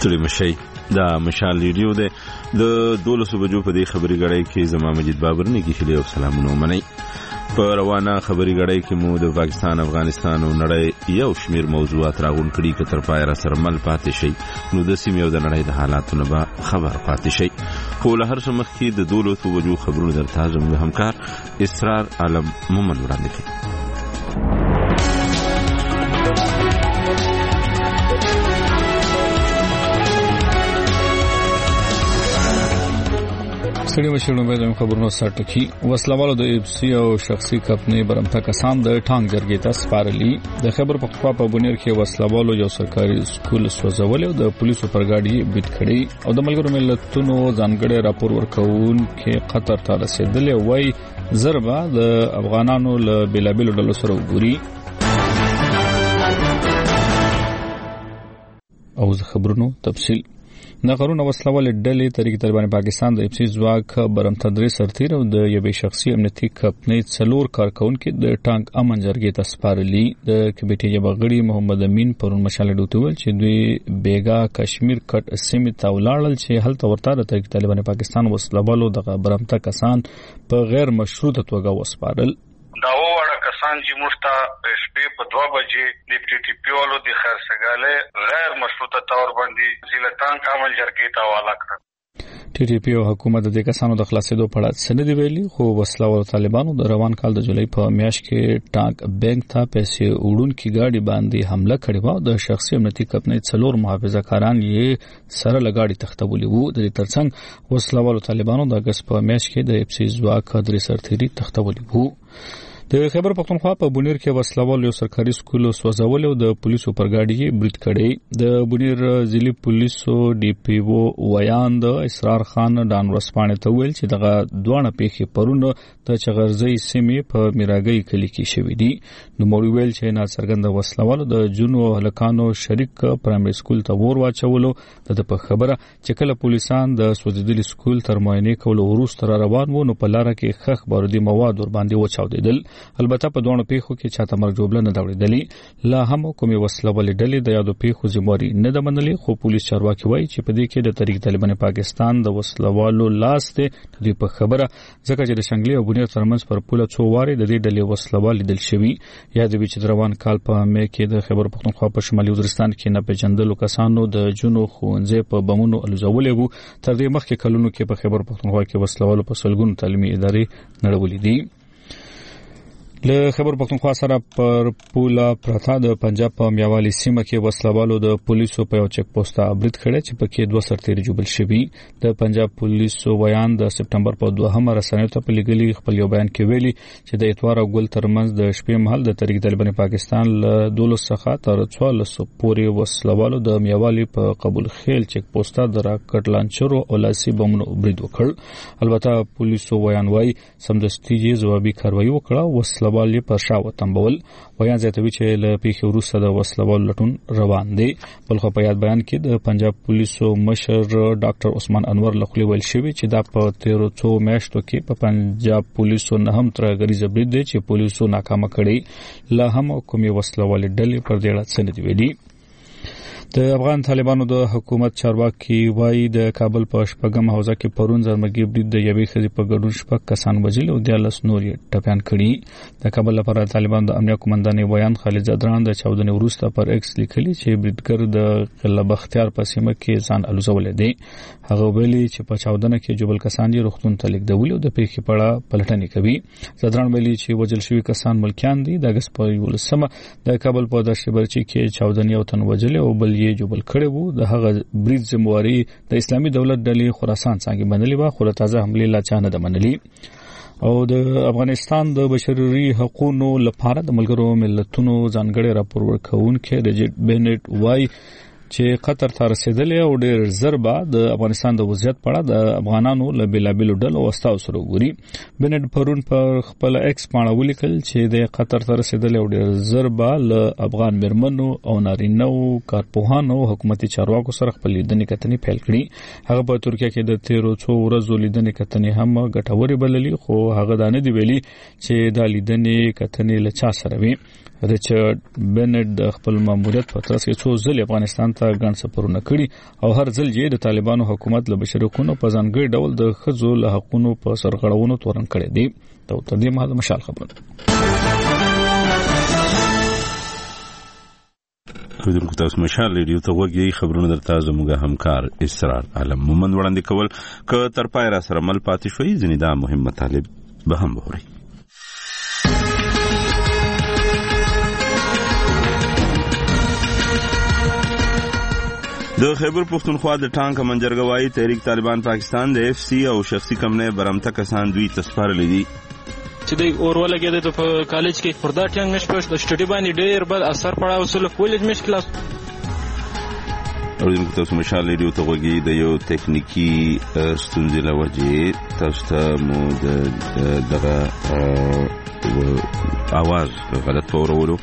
ستړي مشي دا مشال ریډیو ده د 12 بجو په دې خبري غړای کې زما مجید بابر نه کې شلی او سلامونه منئ په روانه خبري غړای کې مو د پاکستان افغانستان او نړۍ یو شمیر موضوعات راغون کړي چې تر پای را سره مل پاتې شي نو د سیمې او د نړۍ د حالاتونو به خبر پاتې شي خو له هر څه مخکې د 12 بجو خبرونه درته زموږ همکار اسرار عالم محمد وړاندې کوي. سړي مشرونو به د خبرونو سرټکی وسلوالو د اف سی او شخصي کمپنۍ برمته کسان د ټانګ جرګې ته سپارلي. د خبر پختونخوا په بونیر کې وسلوالو یو سرکاري سکول سوځول او د پولیسو پر ګاډي بیت کړي او د ملګرو ملتونو ځانګړي راپور ورکون کې قطر ته رسیدلې وای ضربه د افغانانو له بلابل ډلو سره وګوري. او خبرونو تفصیل نغرونه وسلوال ډلې طریق طالبان پاکستان د اف سی ځواک برمته درې سرتیر او د یوې شخصي امنیتي کمپنۍ څلور کارکونکو د ټانک امن جرګې ته سپارلي. د کمیټې یوغړي محمد امین پرون مشاله ډوټول چې دوی بیګا کشمیر کټ سیمه ته ولاړل چې هلته ورته د طریق طالبان پاکستان وسلوالو د برمته کسان په غیر مشروطه توګه وسپارل. دا وړه کسان چې مشته شپې په 2 بجې د ټي ټي پی ولو د خرڅګاله غیر مشروطه تور باندې ځلتان کامل جرګې ته حواله کړ. ټي ټي پی او حکومت د کسانو د خلاصېدو په اړه سند ویلي خو وسلوال طالبانو د روان کال د جولای په میاشت کې ټانک بانک ته پیسې وړونکي ګاډي باندې حمله کړې و. د شخصي امنیتي کمپنۍ څلور محافظه کاران یې سره لګاډي تختولي وو. د ترڅنګ وسلوال طالبانو د اگست په میاشت کې د اف سی ځواک درې سرتیري تختولي وو. د خبر پختونخوا په بونیر کې وسلوال یو سرکاري سکول سوځول او د پولیسو پر ګاډي برید کړي. د بونیر ضلعي پولیسو ډي پی او ویاند اسرار خان ډان ورسپانه ته ویل چې دغه دوه پیښې پرونه د چغرزي سیمې په میراګي کلی کې شوې دي. نو موري ویل چې نا څرګند وسلوال د جنو هلکانو شریک پرایمري سکول ته ور واچولو. د په خبره چې کله پولیسان د سوځیدلي سکول تر معاینه کولو وروسته روان وو نو په لار کې خخ بارودي مواد ور باندې وچاودیدل. البته په دوه پیښو کې چاته مرګ جوړل نه دوړېدلی. لا هم کومي وسلوال ډلې د یادو پیښو ذمہواری نه د منلي خو پولیس چارواکي وایي چې په دې کې د طریق طالبان پاکستان د وسلوالو لاس ته د په خبره ځکه چې د شنګلي او بنیر ترمنځ پر پوله څو واره د دې ډلې وسلوال لیدل شوی. یاد وی چې روان کال په مې کې د خبر پختونخوا په شمالي وزیرستان کې نه پیژندلو کسانو د جنو خوندې په بمونو الوزولې وو. تر دې مخکې کلونو کې په خبر پختونخوا کې وسلوالو په سلګونو تعلیمي ادارې نړولې دي. له خبر پختونخوا سره پر پولا پرتا د پنجاب په میاوالی سیمه کې وسلوالو د پولیسو په یو چک پوسټ برید کړی چې پکې 2 سرتیري جوړل شوی. د پنجاب پولیسو بیان د سپټمبر په 2 رسنیو ته په لګلي خپل یو بیان کې ویلي چې د اتوار او ګل ترمنځ د شپې مهال د طریق طالبان پاکستان له 12 څخه تر 14 پورې وسلوالو د میاوالی په قبول خیل چک پوسټ د راکټ لانچرو او لاسي بمونو برید وکړ. البته پولیسو بیان وايي سمدستي جوابي کاروایی وکړه. وسلوال پر شاو تنبول بیان زیاتوي چې له پیښې وروسته د وسلوال لټون روان دي. بل خو په یاد بیان کې د پنجاب پولیسو مشر ډاکټر عثمان انور لخوا ویل شوی چې دا په 13 میاشتو کې په پنجاب پولیسو نه هم تر غریزه برید دي چې پولیسو ناکامه کړي. لا هم کومي وسلوال ډلې پر دې اړه څه نه دی ویلي. د افغان طالبانو د حکومت چارواکي وایي د کابل په شپږم حوزه کې پرون ځرمګي برید د یوې خزي په ګډون شپږ کسان وژل او 13 نور ټپيان کړي. د کابل لپاره طالبان د امنیت قومندان ویان خالد زدران د چاودنې وروسته پر ایکس لیکلي چې بریدګر د قلعه بختیار په سیمه کې ځان الوزول دي. هغه ویلي چې په چاودنه کې جوبل کسان یې روغتون ته لیږدول او د پیښې په اړه پلټنې کوي. زدران ویلي چې وژل شوی کسان ملکیان دي. د اگست په 11 د کابل په دشت برچی کې چاودنې او تن وژل او بل جوبل کړي وو. د هغه برید ذمہواری د اسلامي دولت ډلې خراسان څنګه منلي و خو تازه حمله لا چانه د منلي. او د افغانستان د بشري حقوقو لپاره د ملګرو ملتونو ځانګړي راپور ورکوونکي رجټ بنټ وای چې قطر ته رسیدلې او ډېر ضربه د افغانستان د وضعیت په اړه د افغانانو له بلابلو ډلو واستاو سره وګوري. بنټ پرون پر خپل ایکس باندې ولیکل چې د قطر ته رسیدلې او ډېر ضربه له افغان مرمنو او نارینه او کارپوهانو حکومتي چارواکو سره خپل لیدنې کتنې پیل کړې. هغه په ترکیه کې د 13 ورځو لیدنې کتنې هم ګټورې بللې خو هغه دا نه دی ویلي چې دا لیدنې کتنې له چا سره وي. ریچارډ بنټ د خپل ماموریت په ترڅ کې څو ځل افغانستان ته ګڼ سفرونه کړي او هر ځل یې د طالبانو حکومت له بشري حقوقو په ځانګړي ډول د ښځو له حقوقو په سرغړونو تورن کړي دي. ته دې مهال مشال خبره کوم تاسو مشال ریډیو ته وګورئ. خبرونه درته زموږه همکار اسرار عالم مومند وړاندې کول ک تر پای را سره مل پاتې شوي ځنې دا مهم مطالب به هم ووري. د خیبر پختونخوا د ټانک منجرګوای تحریک طالبان پاکستان د اف سی او شخصي کمنې برمته کسان دوی تسپارل دي چې د اورول کې د کالج کې پردا ټنګ نشپش د سټډي باندې ډېر بد اثر پړاو سره کولج مشکلات. اوریدونکو تاسو مشال ریډیو ته وګورئ. د یو تکنیکی ستونزې له وجې تاسو ته مو دغه आवाज غلط اورولو.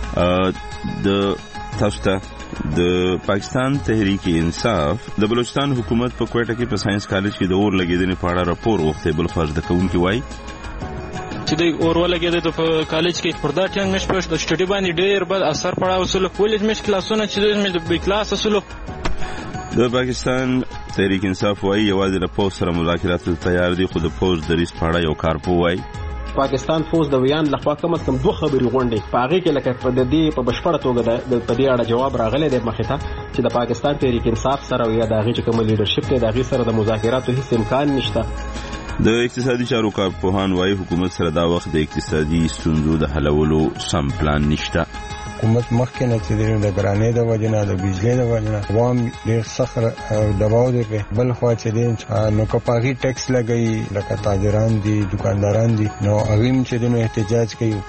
د تاسو ته د پاکستان تحریک انصاف د بلوچستان حکومت په کوټه کې په ساينس کالج کې د اور لګیدنې په اړه راپور وغوښته. بل خو د کوونکی وایي چې د اورول کې د کالج کې پردا ټنګ نشپش د سټډي باندې ډېر بد اثر پړاو سره کولج مشکلاتونه چې د بي کلاس اصلو. د پاکستان تحریک انصاف وایي یوازې له پوز سره مذاکرات تیار دي خو د پوز د ریس پاړه یو کارپو وایي پاکستان فوز د ویان لخوا کم از کم 2 خبري غونډې پاغي کې لکه په دې په بشپړه توګه د پدې اړه جواب راغلی دی مخه ته چې د پاکستان تحریک انصاف سره یا د هغه چې کوم لیډرشپ دی د هغه سره د مذاکراتو هیڅ امکان نشته. د اقتصادي چارو کارپوهان وایي حکومت سره دا وخت د اقتصادي ستونزو د حلولو سم پلان نشته. حکومت مخکې نه چې د ګرانۍ د وجنه د بجلی د وجنه عوام ډېر سخت دباو دی په بل خوا چې نو کپاغي ټیکس لګي لکه تاجران دي دکانداران دي نو اغیم چې د احتجاج کوي.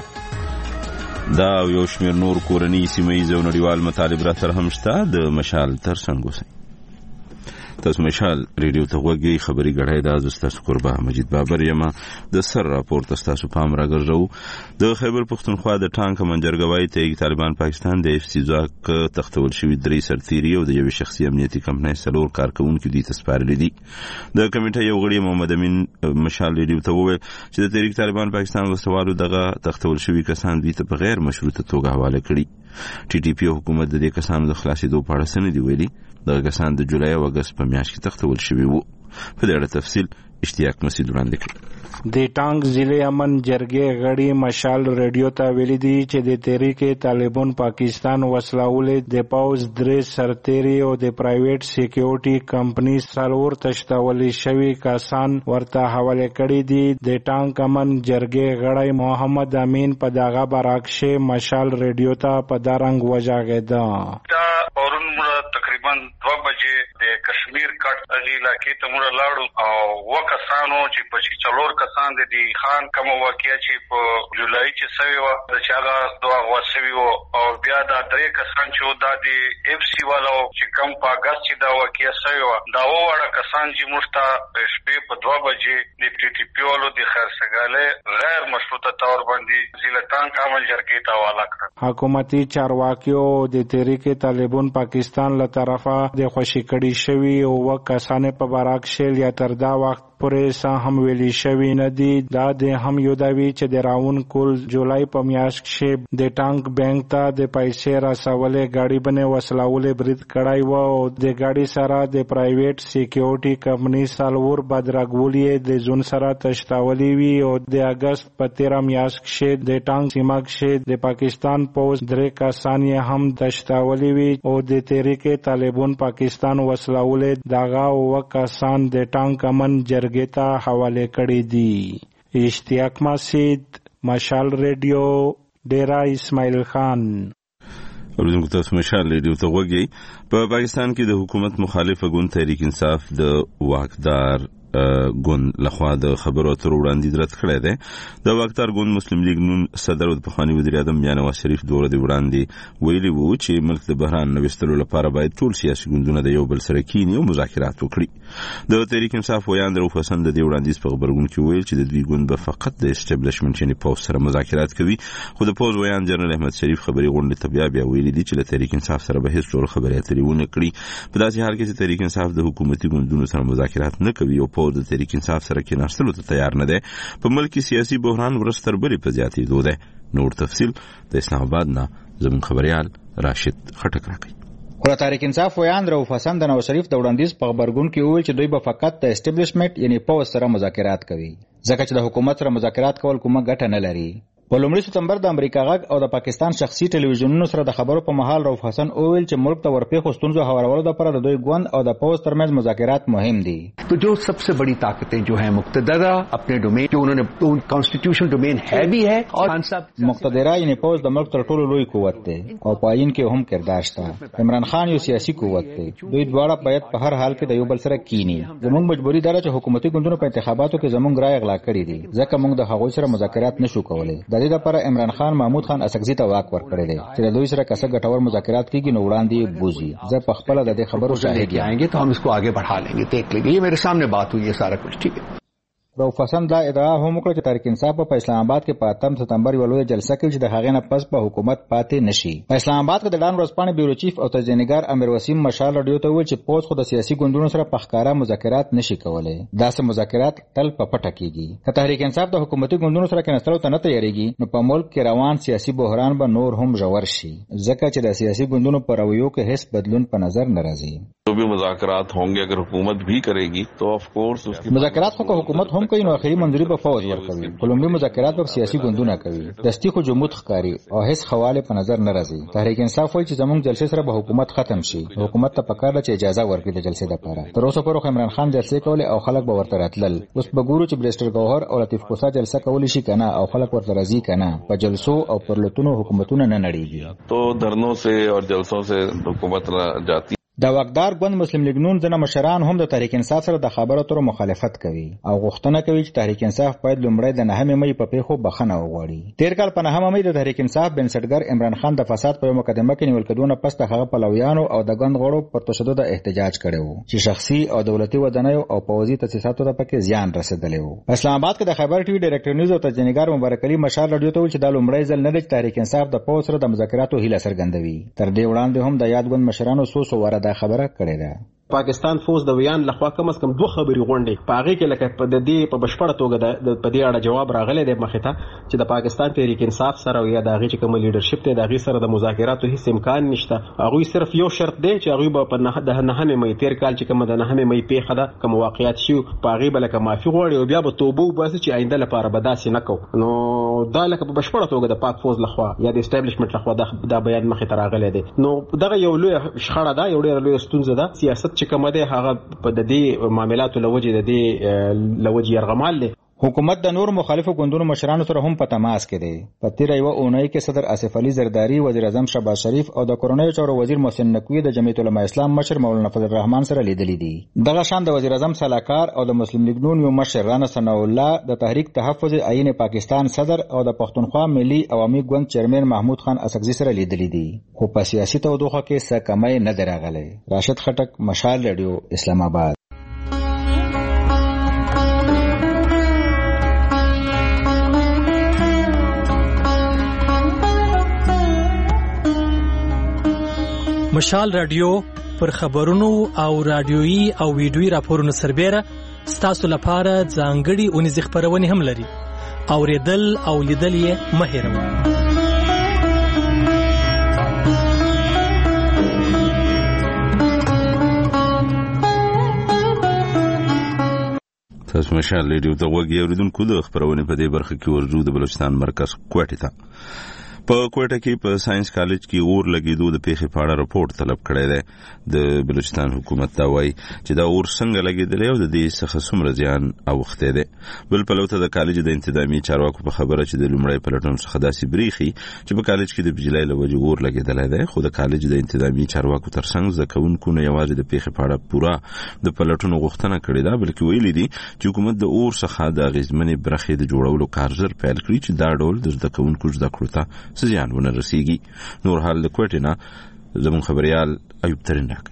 دا یو شمېر نور کورنۍ سیمه‌ییز او نړیوال مطالب را سره هم شته. د مشال ترڅنګ اوسئ. تاسو مشال ریډیو ته وګورئ. خبري غړای د تاسو قربا مجید بابر یما د سر راپور تاسو پام راګرځو. د خیبر پختونخوا د ټانک منجرګوای تحریک طالبان پاکستان د اف سی ځواک تختول شوی 3 سرتیری او د یو شخصي امنیتي کمپنۍ سلور کارکونکو دي تسپارل دي. د کمیټه یو غړي محمد امین مشال ریډیو ته وویل چې د تحریک طالبان پاکستان وسوالو دغه تختول شوی کسان دوی ته په غیر مشروطه توګه حواله کړي. ټي ټي پی حکومت د دې کسانو د خلاصېدو په اړه څه نه دی ویلي. دغه کسان د جولای او اگست په میاشت کې تختول شوي وو. په دې اړه تفصیل اشتیاق مسعود وړاندې کړ. د ټانک ضلع امن جرګې غړي مشال ریډیو ته ویلي دي چې د تحریک طالبان پاکستان وسلاولې د پاوز 3 سرتیری او د پرایویټ سکیورټي کمپنی سرور تشتولې شوی کسان ورته حواله کړي دي. د ټانک امن جرګې غړي محمد امین په دغه برعکس مشال ریډیو ته په دارنګ وجاګدا. دا پرون تقریبا 2 بجې د کشمیر کټ اغیلا کې تمور لاړو او وکسانو چې په چلور کسان د دی خان کوم واقعیا چې په جولای چې سوي و د چاغه دوا وسوي او بیا دا 3 کسان چې دا د اف سی والو چې کم په اگست چې دا واقعیا سوي و دا وړه کسان چې مشتا شپې په 2 بجې د ټي ټي پی والو د خرڅګاله غیر مشروطه تور باندې ضلع عمل جرګې ته حواله کړ. حکومتي چارواکیو د تحریک طالبان پاکستان له طرفه د خوشی کړي شوی او وکاسانه په براکشل یا تر دا وخت پرې هم ویلي شوی نه دي. دا د هم یو داوی چې د راون کول جولای په میاشت کې د ټانک بانک ته د پیسې راسولې گاډي باندې وسلاولې برید کړای و او د گاډي سره د پرایویټ سکیورټي کمپنی سالور بدرګولې د زون سره تشتاولې وی او د اگست په 13 میاشت کې د ټانک سیمه کې د پاکستان پوز 3 کسان هم تشتاولې وی او د تحریک طالبان پاکستان وسلاولې داغه او کسان د ټانک امن جرګې ته حواله کړي دي. اشتیاق مسعود مشال ریډیو ډیرا اسماعیل خان. ورته تاسو مشال ریډیو ته وګورئ. په پاکستان کې د حکومت مخالفه ګوند تحریک انصاف د واکدار ګوند لخوا د خبرو اترو وړاندیز رد کړی دی. د واکدار ګوند مسلم لیگ نون صدر او پخوانی وزیر اعظم میاں نواز شریف دوره دی وړاندې ویلي وو چې ملک د بحران نوښتلو لپاره باید ټول سیاسي ګوندونه د یو بل سره کینی او مذاکرات وکړي. د تحریک انصاف ویان درو حسن د دې وړاندیز په خبرګون کې ویل چې د دوی ګوند به فقط د اسټابلیشمنت یعنی پوز سره مذاکرات کوي. خو د پوز ویان جنرال احمد شریف خبري غونډه ته بیا ویلي دي چې د تحریک انصاف سره به هیڅ ډول خبرې اترې ونه کړي. په داسې حال کې چې تحریک انصاف د حکومتي ګوندونو سره مذاکرات نه کوي او پوز د تحریک انصاف سره کېناستلو ته تیار نه دی. په ملک کې سیاسي بحران ورځ تر بلې په زیاتېدو دی. نور تفصیل د اسلام آباد نه زموږ خبريال راشد خټک راکوي. خو تحریک انصاف ویان رؤف حسن د نواز شریف د وړاندیز په خبرګون کې وویل چې دوی به فقط د اسټابلیشمنت یعنی پوز سره مذاکرات کوي ځکه چې د حکومت سره مذاکرات کول کومه ګټه نه لري. په لومړي سپتمبر د امریکا غږ او د پاکستان شخصي ټلویزیونونو سره د خبرو په مهال رؤف حسن وویل چې ملک ته ورپېښو ستونزو هوارولو لپاره د دوی ګوند او د پوز ترمنځ مذاکرات مهم دي. تو جو सबसे बड़ी ताकतें जो हैं मुक्तदरा अपने डोमेन जो उन्होंने कॉन्स्टिट्यूशनल डोमेन है भी है और مقتدره یعنی پوز د ملک تر ټولو لوی قوت دی او پاین کې هم کردار شته. عمران خان یو سیاسي قوت دی. دوی دواړه باید په هر حال کې د یو بل سره کینی. زموږ مجبوری ده چې حکومتي ګوندونو په انتخاباتو کې زموږ رائے اغلا کړی دي ځکه موږ د هغوی سره مذاکرات نشو کولای. د دې لپاره عمران خان محمود خان اسقزي ته واک ورکړی دی چې د دوی سره کسه ګټور مذاکرات کیږي نو وړاندې بوزي. زه په خپل د دې خبرو شاهد یم तो हम इसको आगे बढ़ा लेंगे. देख लेंगे. ये मेरे सामने बात हुई है सारा कुछ ठीक है. رؤف حسن دا ادعا هم وکړه چې تحریک انصاف په اسلام آباد کې په 8 ستمبر یو لوی جلسه کې چې د هغې نه پس په حکومت پاتې نشي. په اسلام آباد کې د ډان ورځپاڼې بیورو چیف او تجزیه‌نګار امیر وسیم مشال رادیو ته وویل چې پوز خو د سیاسي ګوندونو سره په ښکاره مذاکرات نشي کولای. داسې مذاکرات تل په پټه کیږي. که تحریک انصاف د حکومتي ګوندونو سره کېناستلو ته نه تیاریږي نو په ملک کې روان سیاسي بحران به نور هم ژور شي ځکه چې د سیاسي ګوندونو په رویو کې هیڅ بدلون په نظر نه راځي. जो भी मुज़ाकरात होंगे अगर हुकूमत भी करेगी तो ऑफ कोर्स उसकी مذاکرات خو حکومت هم کوي نو اخري منظوري به فوج ورکوي. کولمبي مذاکرات په سیاسي ګوندونه کوي. دستي خو جمهوریت ښکاری او هیڅ حواله په نظر نه راځي. تحریک انصاف وایي چې زموږ جلسې سره به حکومت ختم شي. حکومت ته پکار ده چې اجازه ورکړي د جلسې لپاره. تر اوسه پورې عمران خان جلسې کولې او خلک به ورته راتلل. اوس به ګورو چې بریسټر گوهر او لطیف کوسا جلسه کولی شي کنه او خلک ورته راضي کنه. په جلسو او پرلتونو حکومتونه نه نړیږي. तो धरनों से और जलसों से हुकूमत जाती. د واکدار ګوند مسلم لیگ نون ځنه مشران هم د تحریک انصاف سره د خبرو اترو مخالفت کوي او غوښتنه کوي چې تحریک انصاف باید لومړی د 9 مې په پیښو بخښنه وغواړي. تیر کال په 9 مې د تحریک انصاف بنسټګر عمران خان د فساد په مقدمه کې نیول کېدونه پس د هغه پلویانو او د ګوند غړو پر تشدد احتجاج کړي چې شخصي او دولتي ودانیو او پوځي تاسیساتو ته پکې زیان رسیدلی و. اسلام آباد کې د خبر ټي وي ډایرکټر نیوز او تجزیه‌نګار مبارک علي مشال رادیو ته ویل چې د لومړی ځل نه د تحریک انصاف د پوز سره د مذاکراتو هیله څرګندوي. تر دې وړاندې هم د یاد ګوند مشرانو سوسو ورده خبره کړې ده. پاکستان فوز د ویان لخوا کم از کم 2 خبري غونډې پاغه کې لکه په دې په بشپړه توګه د پدې اړه جواب راغلی دی مخې ته چې د پاکستان تحریک انصاف سره یا د هغه چې کوم لیډرشپ ته د هغه سره د مذاکراتو هیڅ امکان نشته. هغه صرف یو شرط دی چې هغه په نه مې تیر کال چې کوم د 9 مې پیښه ده کوم واقعیت شو پاغه بل کوم معافي غوړي او بیا به توبه وباسي چې آینده لپاره به داسې نه کو. نو دا لکه په بشپړه توګه د پاک فوز لخوا یا د اسټابلیشمنت لخوا دا بیان مخې ته راغلی دی. نو دغه یو لوی شخړه ده یو ډېر لوی ستونزه ده. سیاست چې کوم ده هغه په دې معاملاتو لوجه د دې لوجه يرغمال له حکومت د نور مخالفو ګوندونو مشرانو سره هم په تماس کې دی. په تیر یو اونۍ کې صدر آصف علي زرداری، وزیر اعظم شهباز شریف او د کورنیو چارو وزیر محسن نقوی د جمعیت العلماء اسلام مشر مولانا فضل الرحمن سره لیدلي دي. دغه شان د وزیر اعظم صلاحکار او د مسلم لیگ نون یو مشر رانا ثنا الله، د تحریک تحفظ عین پاکستان صدر او د پښتونخوا ملي عوامي ګوند چیرمن محمود خان اسقزي سره لیدلي دي. خو په سیاسي تودوخه کې څه کمی نه دراغله. راشد خټک، مشال رادیو، اسلام آباد. مشال رادیو پر خبرونو او رادیويي او ویډیويي راپورونو سربېره ستاسو لپاره ځانګړي اونیز خبرونه هم لري. اوریدل او لیدل یې مه هېروئ. تاسو مشال رادیو ته وګورئ. اوریدونکو د خبرونه په دې برخه کې ورجو د بلوچستان مرکز کوټه ته په کوټه کې په ساينس کالج کې اور لګیدو د پیښې په اړه رپورت طلب کړی دی. د بلوچستان حکومت دا وایي چې دا اور څنګه لګیدلی او د دې څخه څومره زیان اوښتی دی. بل پلو ته د کالج د انتظامی چارواکو په خبره چې د لومړی پلټون څخه داسې بریښي چې په کالج کې د بجلی له وجې اور لګیدلی دی. خو د کالج د انتظامی چارواکو ترڅنګ زده کوونکو نه یوازې د پیښې په اړه پوره د پلټونو غوښتنه کړې ده، بلکې ویلي دي چې حکومت د اور څخه د اغېزمنې برخې د جوړولو کار ژر پیل کړي چې دا ډول د زده کوونکو زده کړو ته زیان ونه رسیږي. نور حال د کوټې نه زموږ خبريال ایوب ترین راکړي.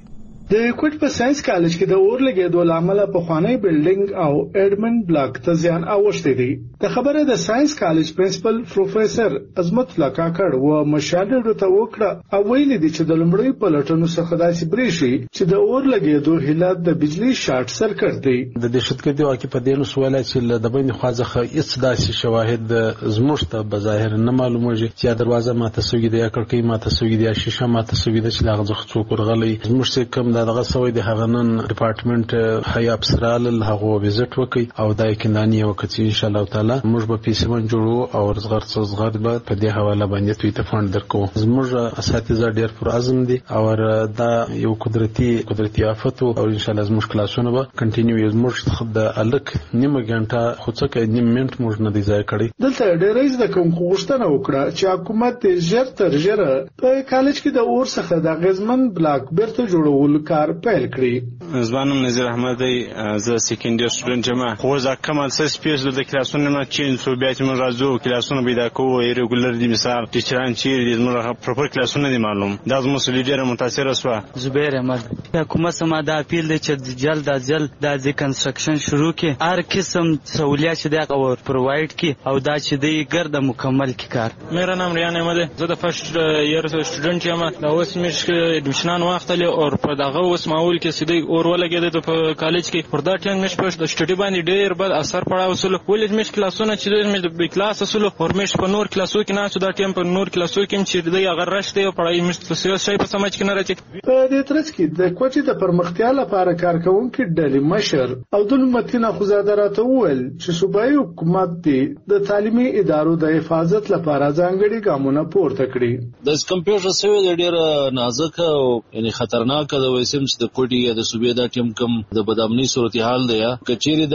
د کوټ په ساينس کالج کې د اور لګیدو لامل په خوانی بلډینګ او اډمن بلاک ته زیان اوښتي دي. د خبره د ساينس کالج پرنسپل پروفیسور عظمت الله کاکړ و مشاهده ته وکړه او ویل دي چې د لمړی په لټونو څخه داسې بریشي چې د اور لګیدو حالت د بجلی شارټ سرکټ دی. د دهشت ګردي واقع په دینو سوال چې د بین خوازخه هیڅ داسې شواهد زموږ ته بظاهر نه معلومیږي چې دروازه ماته سوګي دی یا کړکۍ ماته سوګي دی یا شیشه ماته سوګي دی چې هغه څوک ورغلی. زموږ څخه کم دغه سوي د هغه نن ډپارټمنټ هيا افسرال هغه وزټ وکي او د کندانی وکړي ان شاء الله تعالی موږ به پیسمن جوړو او زغر به په دې حواله باندې توی ته فند درکو. زموږ اساتذه ډیر پر عزم دي او دا یو قدرتي آفت او ان شاء الله زموږ کلاسونه به کنټینیو زموږ د الک نیمه غنټه خو څه کې نیم منټ موږ نه دی ځای کړی. دلته ډیرې د کوم غوښتنه وکړه چې حکومت ژر تر ژره په کالج کې د اور څخه د غزمن بلاک بیرته جوړول کار پیل کړی. زبانم نظیر احمد دی زه سیکنډ ایئر سټوډنټ یم. خو ځکه کوم څه سپیس د کلاسونو نه چینج شو بیا چې موږ راځو کلاسونه پیدا کوو ریګولر دي مثال ټیچران چې موږ پروپر کلاسونه دي معلوم دا زموږ لیډر متاثر شو. زبیر احمد حکومت سم دا اپیل دی چې جلد از جلد د ریکنسټرکشن شروع کړي هر قسم سہولیات چې دا اور پرووایډ کړي او دا چې دی ګرد مکمل کړي کار. میرا نام ریان احمد ہے. زه د فرست ایئر سټوډنټ یم. دا اوس مې ایډمیشن واخلې او په دغه اوس ماحول کې سیدی اور ولګېد ته په کالج کې پر دا ټینګ مش پښ د سټډي باندې ډېر بد اثر پړاو وسلو. ولې مش کلاسونه چې مې د کلاس وسلو او مش په نور کلاسو کې نه دا ټیم په نور کلاسو کې چې دی هغه راشته او پړای مش څه شي په سمج کې نه راځي. په دې ترڅ کې د کوټې د پرمختیا لپاره کارکونکو ډلې مشر او د متینه خزاده راته وویل چې صوبایي حکومت د تعلیمي ادارو د حفاظت لپاره ځانګړي ګامونه پورته کړي. د کمپیوټر سوي ډېر نازک او یعنی خطرناک د وسیم چې د کوټي یا د صوبې دا ټیم کم د بدامنی صورتحال دی یا کچېری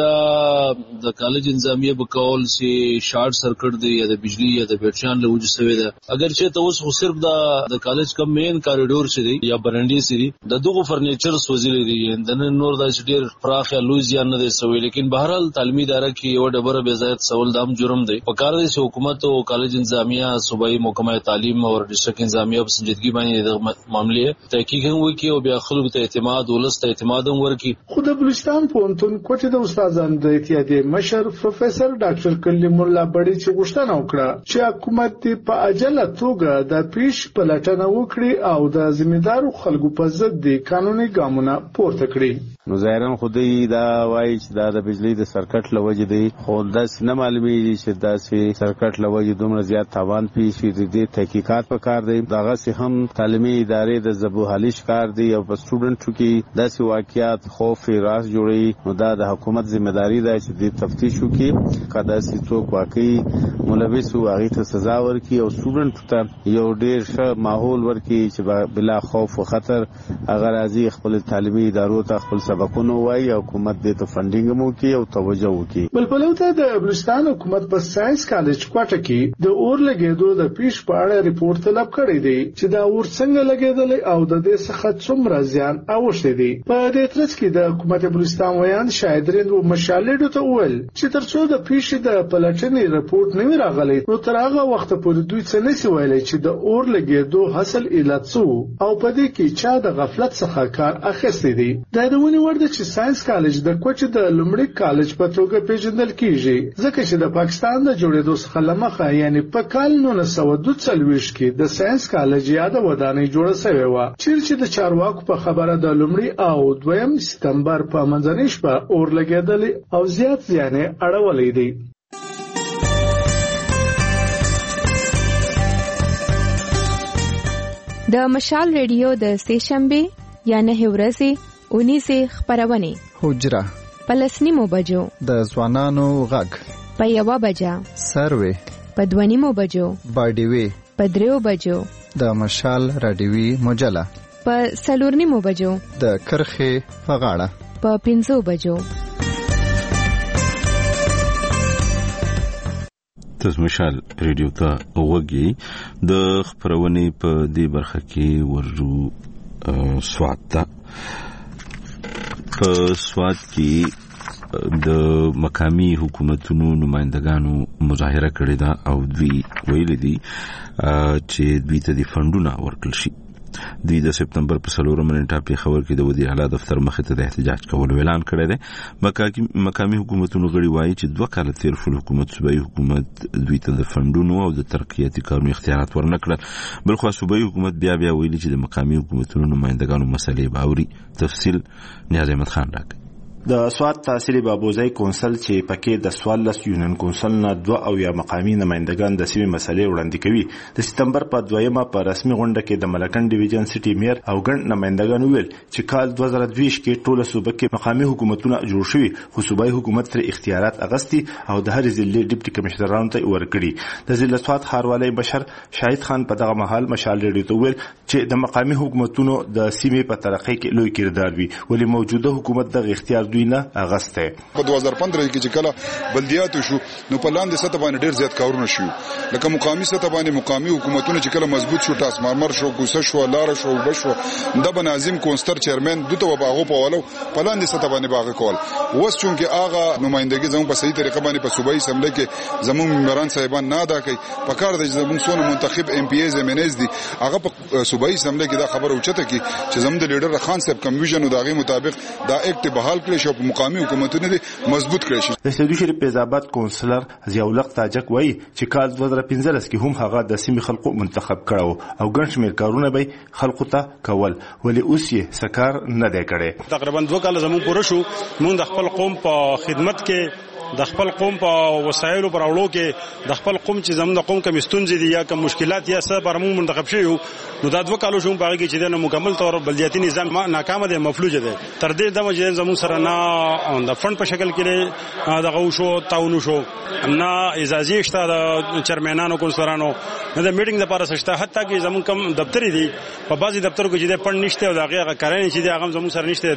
د کالج انتظامیه په کول سي شارټ سرکټ دی یا د بجلی یا د بیټریان له وجه سوي ده. اگر چې ته اوس خو صرف د کالج کم مین کاریډور سي یا برنډي سي د دغه فرنیچر سوزیل دي د نور د ډېر فراخ یا لوزیان نه دی سوي. لیکن بهرحال تعلیمي اداره کې یو ډبره بے ضابط سوال دام جرم دی. په کار دی چې حکومت او کالج انتظامیه صوبایي محکمه تعلیم او ډسټریکټ انتظامیه په سنجیدګي باندې د معاملې تحقیق هم وکړي او بیا خلکو ته اعتماد ولست اعتماد هم ورکړي. خو د بلوچستان پوهنتون کوټې د استادانو د اتحادیې مشر پروفیسور ډاکټر کلیم الله بډي چې غوښتنه وکړه چې حکومت په عاجله توګه د پیش پلټنه وکړي او د ذمہدارو خلکو په ضد د قانوني ګامونه پورته کړي. نو ظاهرا خودی دا وایي چې دا د بجلی د سرکټ لوجه دی خو داس نه معلومیږي چې داسې سرکټ لوجه دومره زیات تاوان پیښ دي. تحقیقات پکار دی دغه سه هم تعلیمي ادارې د زبوحالي شکار دی او په سټوډنټو کې داسې واقعیات خوف راس جوړي. نو دا د حکومت ذمہداري ده چې د تفتیش وکړي کدا سې څوک واقعي ملوث او هغه ته سزا ورکړي او سټوډنټ ته یو ډیر ښه ماحول ورکړي چې بلا خوف او خطر اگر ازي خپل تعلیمي ادارو ته خپل سبقونه وایي حکومت دې ته فندینګ مو کوي او توجه وکړي. بل په لور ته د بلوچستان حکومت په ساينس کالج کوټه کې د اور لګیدو د پیش په اړه ریپورت طلب کړی دی چې دا اور څنګه لګیدل او د دې څخه څومره زیان اوښتي دي. په دې ترڅ کې د حکومت بلوچستان ویان شاهدرین او مشالېډو ته وویل چې ترڅو د پیش د پلټنې ریپورت نه راغلی نو تر هغه وخت پورې دوی څه نشي ویلای چې د اور لګیدو حاصل علت څه او په دې کې چا د غفلت څخه کار اخیستی دی. دا د ونی ورده چې ساينس کالج د کوټې د لومړي کالج په توګه پیژندل کیږي ځکه چې د پاکستان د جوړېدو څخه لمخه یعنی په کال 1942 کې د ساينس کالج یاده ودانۍ جوړه شوې و چې د چارواکو په خبره د لومړي او دویم سپتمبر په منځنۍ شپه اور لګیدل او زیات زیان اړولې دي. د مشال ریډیو د سهشنبه یا نه ورځې 19 خبرونه حجره پلسنیمو بجو د ځوانانو غږ په 1 بجه سروي په 2 بجو باډیوي په 3 بجو د مشال رادیوي مجله په 4 بجو د کرخه په غاړه په 5 بجو. تاسو مشال ریډیو ته وګورئ د خبرونه په دې برخه کې ورو سواد ته په سواد کې د مقامی حکومتونو نمائندگانو مظاهره کړې ده او دوی ویل دي چې دوی ته د فندونه ورکړل شي. دوی د سپتمبر په 4 نیټه په خبر کې د ودی اعلی دفتر مخې ته د احتجاج کولو اعلان کړی دی. مقامي حکومتونو غړي وایي چې 2 کال تیر شول حکومت صوبایي حکومت دوی ته د فندونو او د ترقیاتي کارونو اختیارات ورنکړل. بل خو صوبایي حکومت بیا ویلي چې د مقامي حکومتونو نمائندګانو مسلې باوري. تفصیل نیاز احمد خان راکړي. د سواد تحصیلي بابوزای کونسل چې پکې د 14 یونین کونسل نه 2 او یا مقامي نمائندگان د سیمې مسلې وړاندې کوي. د سپتمبر په 2مه په رسمي غونډه کې د ملکن ډیویژن سټي میر او ګڼ نمائندگان ویل چې کال 2022 کې ټوله صوبه کې مقامي حکومتونه جوړ شوي خو صوبایي حکومت تر اختیارات اغستی او د هر ضلع ډیپټي کمشنرانو ته ورکړي. د ضلع سواد ښاروالۍ بشر شاهد خان په دغه مهال مشال ریډیو ته ویل چې د مقامي حکومتونو د سیمې په ترقۍ کې لوی کردار وي ولې موجوده حکومت د اختیار دوی نه اغسته. په 2015 کې چې کله بلدیات شو نو په لاندې سطح باندې ډېر زیات کارونه شو لکه مقامي سطح باندې مقامي حکومتونه چې کله مضبوط شو ټرانسفارمر شو کوسه شو لار شو بشو د بنظیم کونستر چیرمن دته وباغو په والو په لاندې سطح باندې باغ کول وس چونکه هغه نمائندګي زموږ په صحیح طریقه باندې په صوبایي اسمبلی کې زموږ ممبران صاحبان نه ادا کوي په کار د زموږ سونه منتخب ام پی ایز ام ان ایز دي هغه په صوبایي اسمبلی کې دا خبره اوچته کی چې زموږ د لیډر خان صاحب کمیشن او دغه مطابق دا اکټ بحال کړی شو په مقامي حکومتونه دي مضبوط کړی شي. د سیدو شریف پیزاباد کونسلر ضیاءالله تاجک وایي چې کال 2015 کې هم هغه د سیمې خلکو منتخب کړو او ګڼ شمېر کارونه به خلکو ته کول ولې اوس یې سکار نه دی کړی. تقریبا 2 کال زموږ پوره شو موږ د خپل قوم په خدمت کې د خپل قوم په وسایلو پر اړو کې د خپل قوم چې زموږ قوم کوم ستونزې دي یا کوم مشکلات یا څه پر موږ منتخب شوی نو دا 2 کال شو په هغه کې چې د مکمل تور بلدیاتي نظام ناکام دی مفلوج دی تر دې د مجلس زموږ سره نه د فند په شکل کې دغه شو تاونو شو نه اجازه شته د چیرمنانو کونسلرانو نه د میټینګ لپاره شته حتی کې زموږ کوم دفتر دي په بعضي دفترو کې چې فند نشته او دغه کارانه چې هغه زموږ سره نشته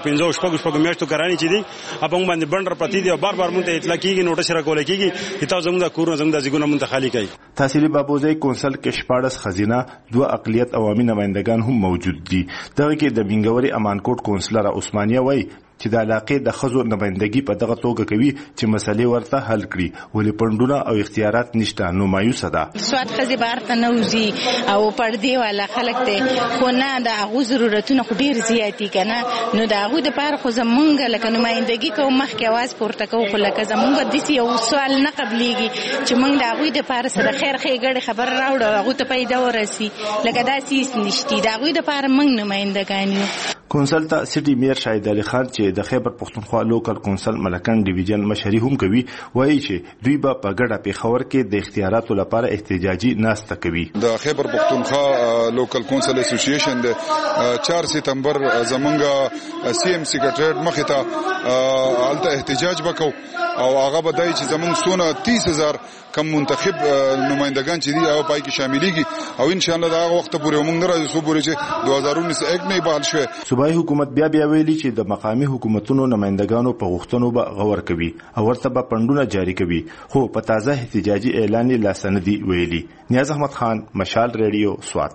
3 میاشتو کارانه چې دي هغه باندې بندر پتی دي او بار بار ته اطلاع کیږي نوټس را کول کیږي چې تاسو زموږ د کورونو زموږ د ځګونو منتخالي کوي. تحصیلي بابوزای کونسل کې 14 خزینه 2 اقلیت عوامي نمائندگان هم موجود دي. دغه کې د بنګوري امانکوټ کونسلر عثمانیه وای چې د علاقې د خزو نمائندګي په دغه توګه کوي چې مسلې ورته حل کړي ولې پندونه او اختیارات نشته نو مایوسه ده. سواد خزي بار ته نوزي او پردي والا خلک ته خو نه د هغه ضرورتونه ډیر زیاتی کنه نو د هغه د پاره خو زمونږ لکه نمائندګي کوم مخکې आवाज پورته کوو خو لکه زمونږ د دې یو سوال نه قبليږي چې موږ د هغه د پاره سره خیر خېګړې خبر راوړو هغه ته پیدا ورسي لکه دا سیس نشتی د هغه د پاره موږ نمائندګان یو. کونسل ته سټي میر شاهد علي خان چې د خیبر پختونخوا لوکل کونسل ملکن ډیویژن مشري هم کوي وایي چې دوی به په ګډه پیښور کې د اختیاراتو لپاره احتجاجي ناسته کوي. د خیبر پختونخوا لوکل کونسل اسوسییشن د 4 سپتمبر زمونږ سی ام سیکریټریټ مخې ته الته احتجاج وکاو او هغه بدای چې زمونږ سونه 30000 کم منتخب نمائندگان چې دي او پای کې شاملېږي او ان شاء الله دا وخت پورې موږ نه راځو پورې چې 2019 یک نه بحال شوه. صوبایي حکومت بیا ویلي چې د مقامي حکومتونو نمائندگانو په غوښتنو به غور کوي او ورته به پندونه جاری کوي خو په تازه احتجاجي اعلان لا سندي ویلي. نیاز احمد خان مشال ریډیو سوات.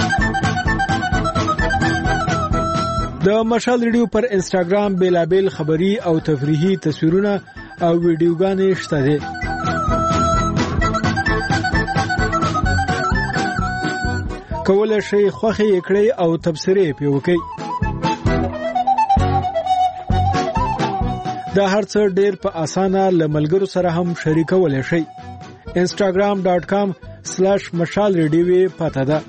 د مشال ریډیو پر انسټاګرام بیلابل خبری او تفریحي تصویرونه او ویډیوګانې شته دي. کولای شئ خوښي کړئ او تبصرې پې وکړئ. دا هر څه ډېر په اسانه له ملګرو سره هم شریکولی شئ. instagram.com/مشال ریډیو پته ده.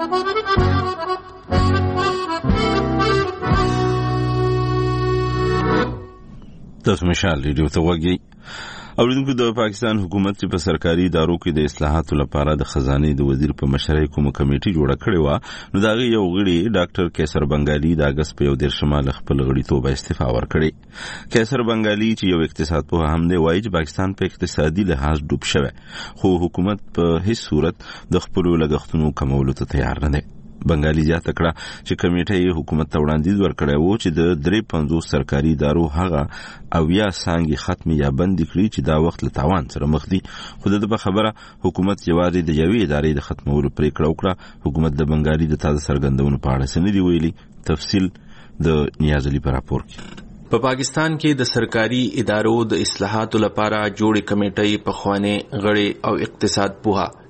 تاسو مشال ریډیو ته وګورئ. اوریدونکو د پاکستان حکومت چې په سرکاري ادارو کې د اصلاحاتو لپاره د خزانه د وزیر په مشرۍ کوم کمیټي جوړه کړې و نو داغه یو غړي ډاکټر کیسر بنگالي د اگست په 1 شمال خپل غړیتوب استعفا ورکړي. کیسر بنگالي چې یو اقتصاد په هم دی وایي چې پاکستان په اقتصادي لحاظ ډوب شوی خو حکومت په هیڅ صورت د خپل لګښتونو کمولو ته تیار نه دی. بنگالي زیاته کړه چې کمیټه حکومت ته وړاندیز ورکړی وو چې د 53 سرکاري ادارو هغه او یا څنګه ختم یا بند کړي چې دا وخت له تاوان سره مخ دي. خو د خبره حکومت یوازې د یوې ادارې د ختمولو پریکړه وکړه. حکومت د بنگالي د تازه سرګندونو په اړه سندې ویلي. تفصیل د نیاز علي پر راپور کې. په پاکستان کې د سرکاري ادارو د اصلاحاتو لپاره جوړې کمیټې په خوانه غړي او اقتصاد پوها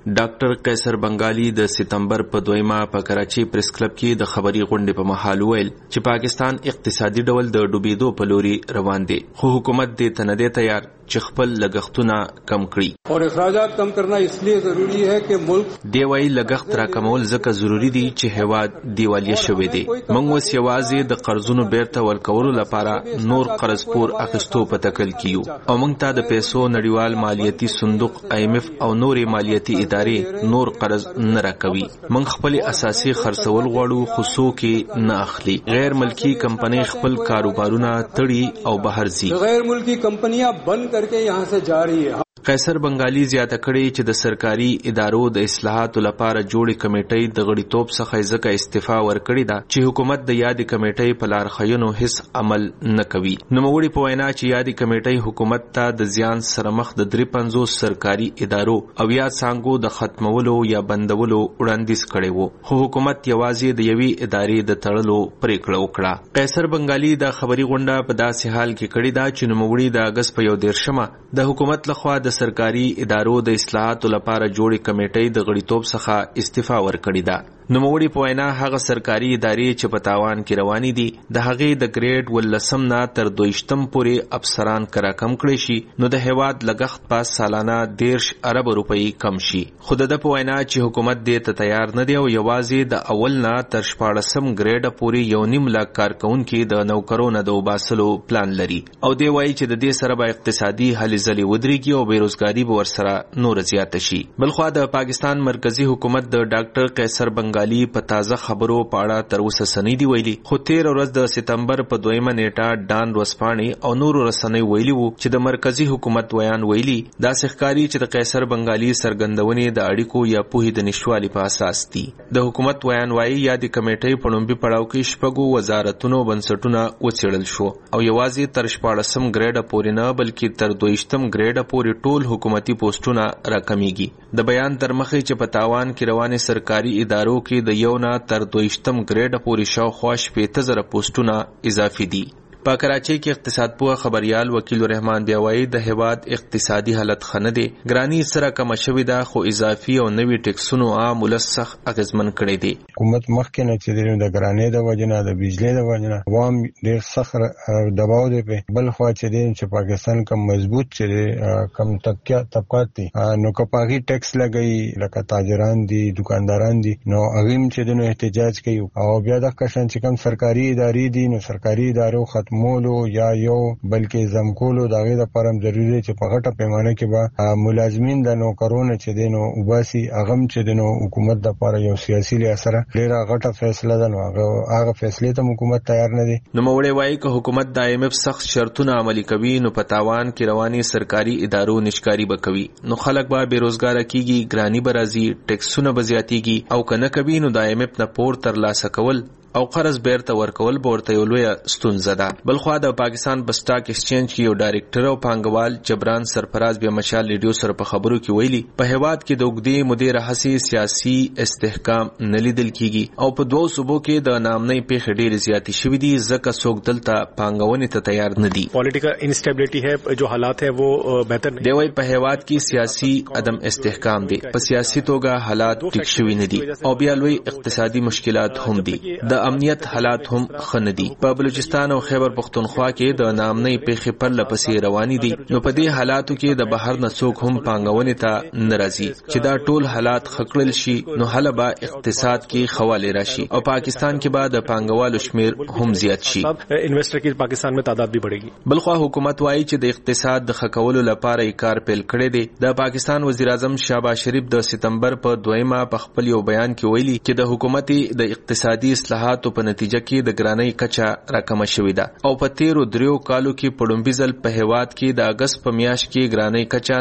ډاکټر قیصر بنگالي د سپتمبر په 2 په کراچي پریس کلب کې د خبري غونډې په مهال ویل چې پاکستان اقتصادي ډول د ډوبېدو په لوري روان دی، خو حکومت دې ته نه دی تیار چې خپل لګښتونه کم کړي اور اخراجات کم کرنا اسلیے ضروری ہے کہ ملک دی وایي لګښت راکمول ځکه ضروری دي چې هیواد دیوالیه شوی دی. موږ اوس یوازې د قرضونو بیرته ورکولو لپاره نور قرض پور اخیستو په تکل کیو او موږ ته د پیسو نړیوال مالیاتي صندوق IMF او نورې مالیاتي ادارې نور قرض نه راکوي. موږ خپل اساسي خرڅول غواړو خو څوک نه اخلي. غیر ملکی کمپنۍ خپل کاروبارونه تړي او بهر ځي. غیر ملکی کمپنیاں بند کر کے یہاں سے جا رہی ہے. قیصر بنگالي زیاته کړي چې د سرکاري ادارو د اصلاحاتو لپاره جوړې کمیټې د غړیتوب څخه ځکه استعفا ورکړې ده چې حکومت د یادې کمیټې په لارښوونو هیڅ عمل نه کوي. نوموړي په وینا چې یادې کمیټې حکومت ته د زیان سره مخ د 53 سرکاري ادارو او یا څنګه د ختمولو یا بندولو وړاندیز کړي وو، خو حکومت یوازې د یوې ادارې د تړلو پریکړه وکړه. قیصر بنگالي د خبري غونډه په داسې حال کې کړې ده چې نوموړي د اگست په 1 د حکومت لخوا د سرکاري ادارو د اصلاحاتو لپاره جوړې کمیټې د غړیتوب څخه استعفا ورکړې ده. نوموړي په وینا هغه سرکاري ادارې چې په تاوان کې روانې دي د هغې د ګریډ 18 نه تر 22 پورې افسران کرا کم کړي شي نو د هیواد لګښت په سالانه 10 ارب روپۍ کم شي. خو د په وینا چې حکومت دې ته تیار نه دی او یوازې د اول نه تر 14 ګریډ پورې 1.5 لک کارکونکو د نوکرونو د وباسلو پلان لري او دی وایي چې د دې سره به اقتصادي هلې ځلې ودرېږي او بیروزګاری به ورسره نور زیات شي. بلخوا د پاکستان مرکزی حکومت د ډاکټر قیصر بنگالي په تازه خبرو په اړه تر اوسه سنې دی ویلي، خو 13 ورځ د سپتمبر په 2 نیټه ډان ورځپاڼې او نورو رسنیو ویلي وو چې د مرکزی حکومت ویان ویلي دا ښکاري چې د قیصر بنگالي سرګندونې د اړیکو یا پوهې د نشوالي په اساس دي. د حکومت ویان وایي یادې کمیټې په لومبي پړاو کې شپږو وزارتونو بنسټونه وڅېړل شو او یوازې تر 14 ګریډه پورې نه بلکې تر 22 ګریډه پورې ټول حکومتي پوسټونه راکمیږي. د بیان تر مخې چې په تاوان کې روانې سرکاري ادارو کې د 1 نه تر 22 ګریډ پورې شاوخوا 15,000 پوسټونه اضافي دي. په کراچۍ کې اقتصاد پوه خبريال وکیل الرحمن بیا وایي د هیواد اقتصادي حالت خنه دي، ګرانی سره کم شوې ده خو اضافي او نوي ټیکسونو عام ملسخ اغیزمن کړي دي. حکومت مخکې نه چې د ګرانی د وجنه د بجلی د وجنه عوام ډېر سخت دباو دي په بل خوا چې پاکستان کم مضبوط چې کم طبقات دي نو کپاغي ټیکس لګي لکه تاجران دي دکانداران دي نو اغیم چې د احتجاج کوي او بیا د کشن چې کم سرکاري ادارې دي نو سرکاري ادارو مولو یا یو بلکې زمکولو دغه د پرم ضروری دی چې په غټه پیمانه کې به ملازمین د نوکرونو چې دینو وباسي اغم چې دینو حکومت د لپاره یو سیاسي لاسره ډیره غټه فیصله ده نو هغه فیصله ته حکومت تیار نه دی. نو موړې وایي که حکومت د IMF سخت شرطونه عملي کوي نو په تاوان کې رواني سرکاري ادارو نشکاری بکوي نو خلک به بیروزګار کیږي، ګرانی برازي، ټیکسونه بزیاتیږي او کنه کوي نو د IMF نه پور تر لاسه کول او قرض بیرته ورکول به ورته یو لوی ستونزه ده. بلخوا د پاکستان بسټاک ایکسچینج کې یو ډایریکټر او پانګوال جبران سرفراز بیا مشال ریډیو سره په خبرو کې ویلي په هیواد کې د وګړي مدیر حسي سیاسي استحکام نه لیدل کیږي او په دوه صوبو کې د نامنۍ پیښې ډېرې زیاتې شوې دي ځکه څوک دلته پانګونې ته تیار نه دي. پولیټیکل انسټیبিলিټی ہے جو حالات ہے وہ بهتر نه دی. وایي په هیواد کې سیاسي عدم استحکام دي، په سیاسي توګه حالات ټیک شوي نه دي او بیا لوی اقتصادي مشکلات هم دي. د امنیت حالات هم خنه دي. په بلوچستان او خیبر پختونخوا کې د نامنۍ پیښې پر لپسې روانې دي نو په دې حالاتو کې د بهر نه څوک هم پانګونې ته ناراضي چې دا ټول حالات خکړل شي نو حل به اقتصاد کې خواله راشي او پاکستان کې به د پانګوالو شمیر هم زیات شي، انویسټر کې پاکستان में تعداد भी बढ़ेगी. بلخوا حکومت وایي چې د اقتصاد د خکولو لپاره یې کار پیل کړی دی. د پاکستان وزیر اعظم شهباز شریف د سپتمبر په 2 په خپل یو بیان کې ویلي چې د حکومت د اقتصادي اصلاحاتو په نتیجه کې د ګرانۍ کچه راکمه شوې ده او په 13 کالو کې په لومړي ځل په هیواد کې د اگست په میاشت کې ګرانۍ کچه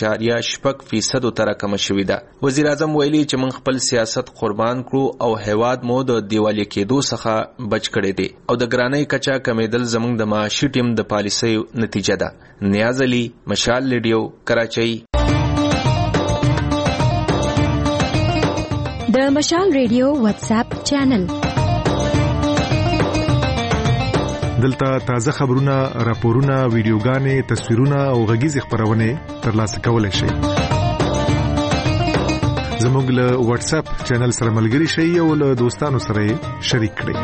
9.6% ته راکمه شوې ده. وزیر اعظم ویلي چې موږ خپل سیاست قربان کړو او هیواد مو د دیوالیه کېدو څخه بچ کړی دی او د ګرانۍ کچه کمیدل زموږ د معاشي ټیم د پالیسیو نتیجه ده. نیاز علي، مشال ریډیو، کراچۍ. د مشال ریډیو واتس اپ چینل دلته تازه خبرونه، راپورونه، ویډیوګانې، تصویرونه او غږیز خبرونه ترلاسه کولای شئ. زموږ له واتس اپ چینل سره ملګري شئ او له دوستانو سره شریک کړئ.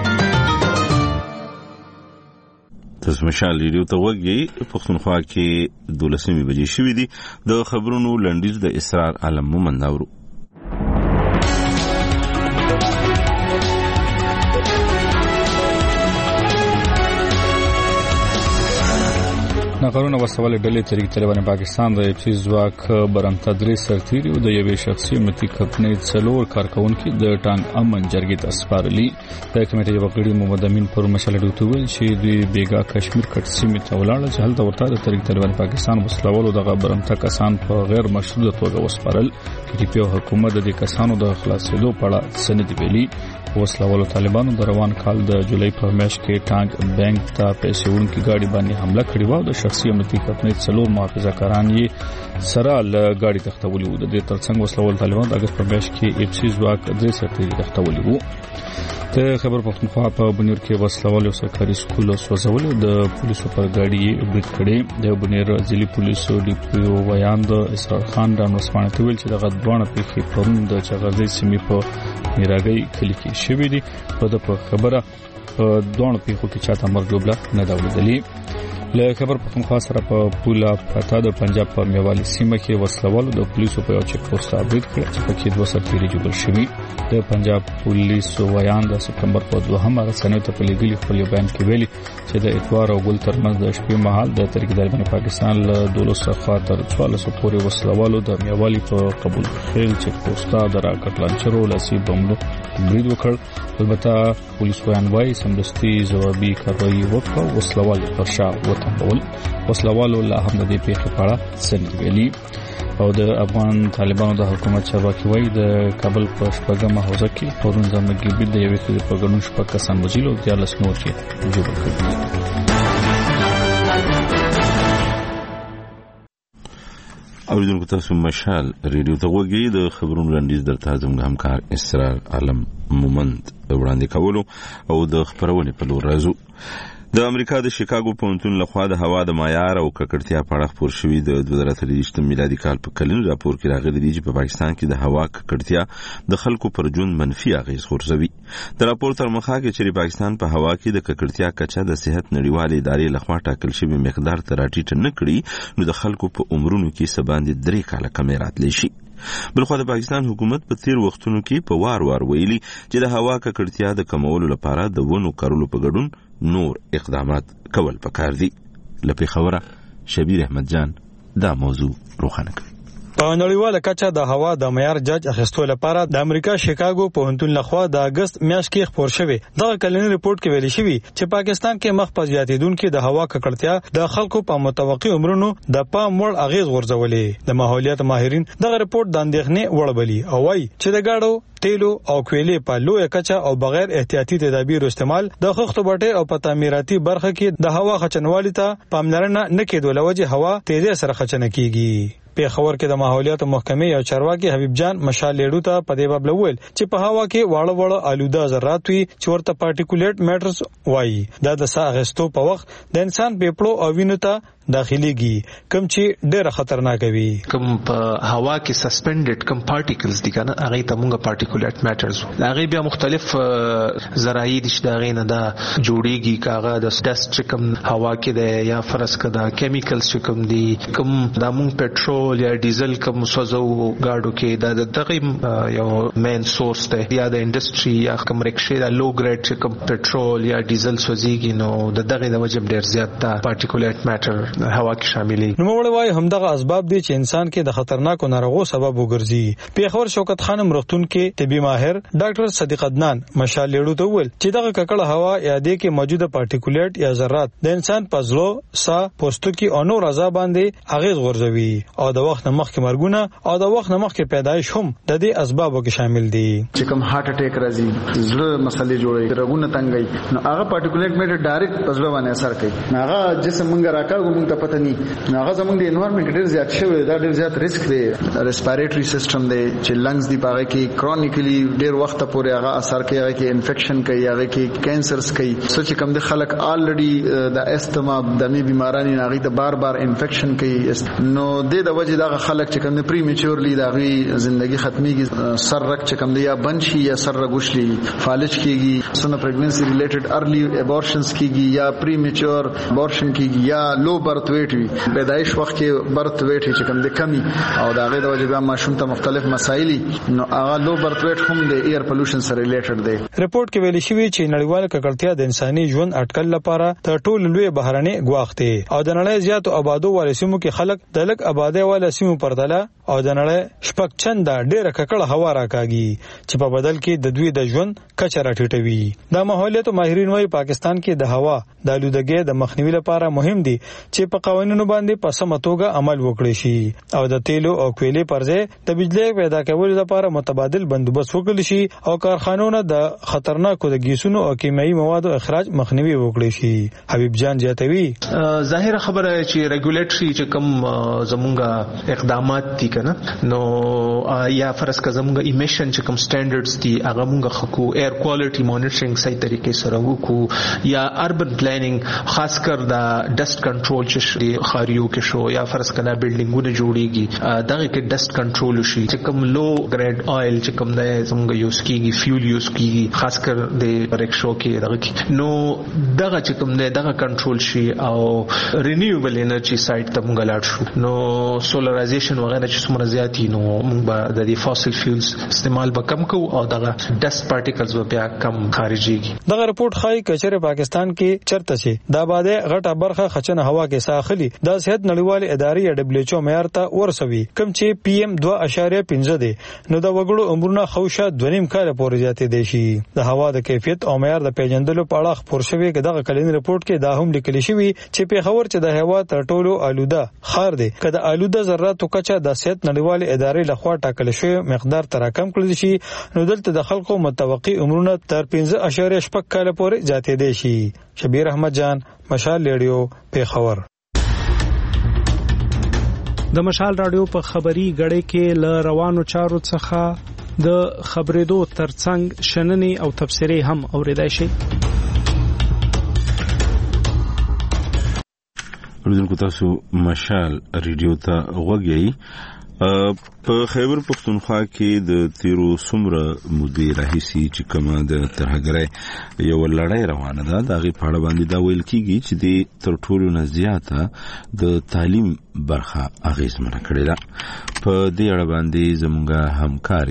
تاسو مشال ریډیو ته وګورئ. پښتونخوا کې 12 بجې شوې دي. د خبرونو لنډیز د اسرار عالم مومند اورو. نقرونه وسول ډلې طریق طالبان پاکستان د اپسی ځواک برمته درې سرتیری او د یوې شخصي امنیتي کمپنۍ څلور کارکونکو د ټانګ امن جرګې ته سپارلي. د کمیټې وګړي محمد امین پر مشال ډوټو ویل چې د بیګا کشمیر کټ سیمې ته ولاړ چې هلته ورته د طریق طالبان پاکستان وسلوالو دغه برمته کسان په غیر مشروع توګه وسپارل. چې په حکومت د کسانو د خلاصېدو په اړه سند ویلي. وسلوالو طالبانو د روان کال د جولای په میاشت کې ټانګ بانک ته پیسې ورکړي گاډي باندې حمله کړې و. د شخصي امنیتي کمپنۍ څلور محافظه کاران یې سره له گاډي تختولي و. د دې ترڅنګ وسلوالو طالبانو د اگست په میاشت کې اپسی ځواک درې سرتیري تختولي و. د خبر پښتونخوا په بنیر کې وسلوالو سرکاري سکول سوځول د پولیسو پر گاډي برید کړي. د بنیر ځلي پولیسو ډیپو ویاند اسرار خان د نوسپانه ویل چې دغه دوه پیښې پرون د چغازي سیمې په میراګي کلی کې شوې دي. په خبره په دوه پیښو کې چاته مرګ جوړه نه دا ولیدلې. له خبر پښتونخوا سره په پولا پتا د پنجاب په میوالي سیمه کې وسلوالو د پولیسو په یو چک پوسټ ابډیټ کړ چې پکې 2 سرتیري جوړ شوي. د پنجاب پولیسو ویان د سپتمبر په 2 سنې ته په لګلي خپل بیان کې ویلي چې د اتوار او ګل ترمنځ د شپې مهال د طریق طالبان پاکستان له 12 څخه تر 14 پورې وسلوالو د میوالي په قبول خیل چک پوسټ د راکټ لانچرو لاسي بمونو برید وکړ. البته پولیس ویان وايي سمدستي جوابي کاروایی وکړه. وسلوال پر شا وتمبول. وسلوالو لا هم د دې پیښې په اړه سند ویلي. او د افغان طالبانو د حکومت چارواکي وايي د کابل په شپږمه حوزه کې پرون ځمکې بيد د یوې خلې په ګڼو شپږ کسان وژل او 13 نور کې جوړ کړل. اوریدونکو تاسو مشال ریډیو ته وګورئ. د خبرونو لنډیز درته زموږ همکار اسرار عالم مومند وړاندې کولو او د خبرونه په لور راځو. د امریکا د شیکاګو پوهنتون لخوا د هوا د معیار او ککړتیا په اړه خبر شوی د 2023 میلادي کال په کلن راپور کې راغلي دي چې په پاکستان کې د هوا ککړتیا د خلکو پر ژوند منفي اغیز غورځوي. د راپور تر مخه کې چې پاکستان په هوا کې د ککړتیا کچه د صحت نړیوالې ادارې لخوا ټاکل شوی مقدار ته راټیټ نه کړي نو د خلکو په عمرونو کې سباندې 3 کاله کمې راتلی شي. بلخو د پاکستان حکومت په تیر وختونو کې په وار ویلي چې د هوا ککړتیا د کمولو لپاره د ونو کرلو په ګډون نور اقدامات کول پکار دي. لپاره خبره شبیر احمد جان دا موضوع روښانه کړ. په نړیواله کچه د هوا د معیار جج اخیستو لپاره د امریکا شیکاګو پوهنتون لخوا د اگست میاشت کې خبر شوی. دغه کلنی ریپورت کې ویل شوی چې پاکستان کې مخ په زیاتیدونکو د هوا ککړتیا د خلکو په متوقع عمرونو د پام وړ اغیز غورځولې. د ماحولیات ماهرین دغه ریپورت د اندېښنې وړ بلی او وايي چې د ګاډو تیلو او کویلې په لوی کچه او بغیر احتیاطي تدابیر استعمال د خښتو بټې او په تعمیراتي برخه کې د هوا خچنوالي ته پاملرنه نه کېدو لوجه هوا تیزه سره خچنه کیږي. په خبر کې د ماحولیات محکمې او چارواکي حبیب جان مشال لیډو ته په دې باب لول چې په هوا کې واړه آلوده ذرات وي چې ورته پارټیکولیټ میټرز وایي. دا د ساه اخیستو په وخت د انسان پیپړو او وینو ته داخليږي کوم چې ډېر خطرناک وي. کوم په هوا کې سسپندډ کوم پارټیکلز دي کنه هغه ته موږ پارټیکولیټ میټرز هغه بیا مختلف ذرایع دي چې دا غینه دا جوړیږي کاغه د ډست کوم هوا کې ده یا فرض کړه کیمیکلز کوم دي کوم دا موږ پټرول یا ډیزل کوم سوزو گاډو کې دا دغه یو مین سورس ده یا د انډستری یا کوم رکشې دا لو ګریډ کوم پټرول یا ډیزل سوزيږي نو دغه د وجب ډیر زیات دا پارټیکولیټ میټر هوا کې شاملې. نو موږ وایي همدغه اسباب دي چې انسان کې د خطرناکو ناروغو سبب وګرځي. پیښور شوکت خانم روغتون کې طبي ماهر ډاکټر صدیق عدنان مشال لیډو ته ویل چې دغه ککړه هوا یادې کې موجوده پارټیکولیټ یا ذرات د انسان په زړه، ساه، پوستکي او نور اعضاء باندې اغیز غورځوي او د وخت مخکې مرګونه او د وخت مخکې پیدایش هم د دې اسبابو کې شامل دي. چې کوم هارت اٹیک راځي، زړه مسلې جوړي، رګونه تنګي، نو هغه پارټیکولیټ میټر ډایرکټ په زړه باندې اثر کوي. هغه جسم موږ راکاږو موږ خلکو ته پته ني هغه زمونږ د انوایرنمنت ډیر زیات شوی دا ډیر زیات ریسک دی ریسپیریټری سیستم دی چې لنګز دی پاره کې کرونیکلی ډیر وخت پورې هغه اثر کوي هغه کې انفیکشن کوي هغه کې کینسرز کوي سوچ کوم د خلک الریډي د استما د می بیمارانی هغه ته بار بار انفیکشن کوي نو د وجه دا خلک چې کوم پری میچورلی دا غي ژوندۍ ختميږي سر رک چې کوم دی یا بنشي یا سر رګوشلي فالج کیږي سونه پریګننسي ریلیټډ ارلی ابورشنز کیږي یا پری میچور ابورشن کیږي یا لو برث ویټ وي پیدایش وخت کې برث ویټ چې کوم دی کمی او دا غي د وجه بیا ماشوم ته مختلف مسایل نو هغه لو برث ویټ هم د ایر پولوشن سره ریلیټډ دی ریپورت کې ویل شوی چې نړیواله ککړتیا د انساني ژوند اټکل لپاره تر ټولو لوی بهرني ګواښ دی او د نړۍ زیاتو آبادو والو سیمو کې خلک د لږ آبادی والو سیمو پرتله او د نړۍ شپږ چنده ډیره ککړه هوا راکاږي چې په بدل کې د دوی د ژوند کچه راټیټوي دا ماحولیاتو ماهرین وايي پاکستان کې د هوا د آلودګۍ د مخنیوي لپاره مهم دي چې په قوانینو باندې په سمه توګه عمل وکړي شي او د تیلو او کویلې پر ځای د بجلی پیدا کولو لپاره متبادل بندوبست وکړي شي او کارخانو د خطرناکو د ګیسونو او کیمیاوي موادو اخراج مخنیوي وکړي شي حبیب جان جاتوي ظاهر خبره چې ریګولیټری چې کوم زمونږه اقدامات دي کنه نو یا فرض کا زمونږه ایمیشن چې کوم سټانډرډز دي هغه مونږه خکو ایر کوالټي مانیټرینګ صحیح طریقې سره وکړو یا اربن پلانینګ خاص کر د ډست کنټرول چې خاریو کې شو یا فرض کنا بلډینګونه جوړیږي دغه کې ډست کنټرول شي چې کوم لو ګریډ آیل چې کوم د زمونږه یوز کیږي فیول یوز کیږي خاص کر د رکشو کې دغه نو دغه چې کوم دغه کنټرول شي او رینیوبل انرژي سایت ته مونږ لاړ شو نو سولرایزیشن وغیرہ چې څومره زیات نو مونږ به د دې فاسل فیولز استعمال به کم کوو او دغه ډست پارټیکلز به بیا کم خارجيږي دغه رپورت ښایي کچره پاکستان کې چرته شي دا باندې غټه برخه خچنه هوا کې ساخلي د صحت نړیوال ادارې دبليو ایچ او معیار ته ورسوي کوم چې پی ایم 2.15 دی نو د وګړو عمرونه خوشه 2.5 کال پورې زیاتې دي شي د هوا د کیفیت او معیار د پیژندلو په اړه خبر شوی کې دغه کلین رپورت کې دا هم لیکل شوی چې په خبر چې د هوا تر ټولو آلوده خار دی کله آلوده ذراتو کچه د صحت نړیوال ادارې لخوا ټاکل شوی مقدار تراکم کړل شي نو دلته د خلکو متوقع عمرونه تر 15.6 کال پورې زیاتې دي شي شبیر احمد جان مشال ریډیو په خبر د مشال رادیو په خبري غړې کې ل روانو چارو څخه د خبرېدو ترڅنګ شننې او تفسیرې هم اوریدای شي ورته تاسو مشال ریډیو ته وګورئ په خیبر پختونخوا کې د تیرو سمره مدیر راهیسي چې کومه د ترهګرۍ یو لړۍ روانه ده د غي پاړه باندې دا ویل کیږي چې د تر ټولو نه زیاته د تعلیم برخه اغیزمنه کړې ده په دې اړه باندې زموږه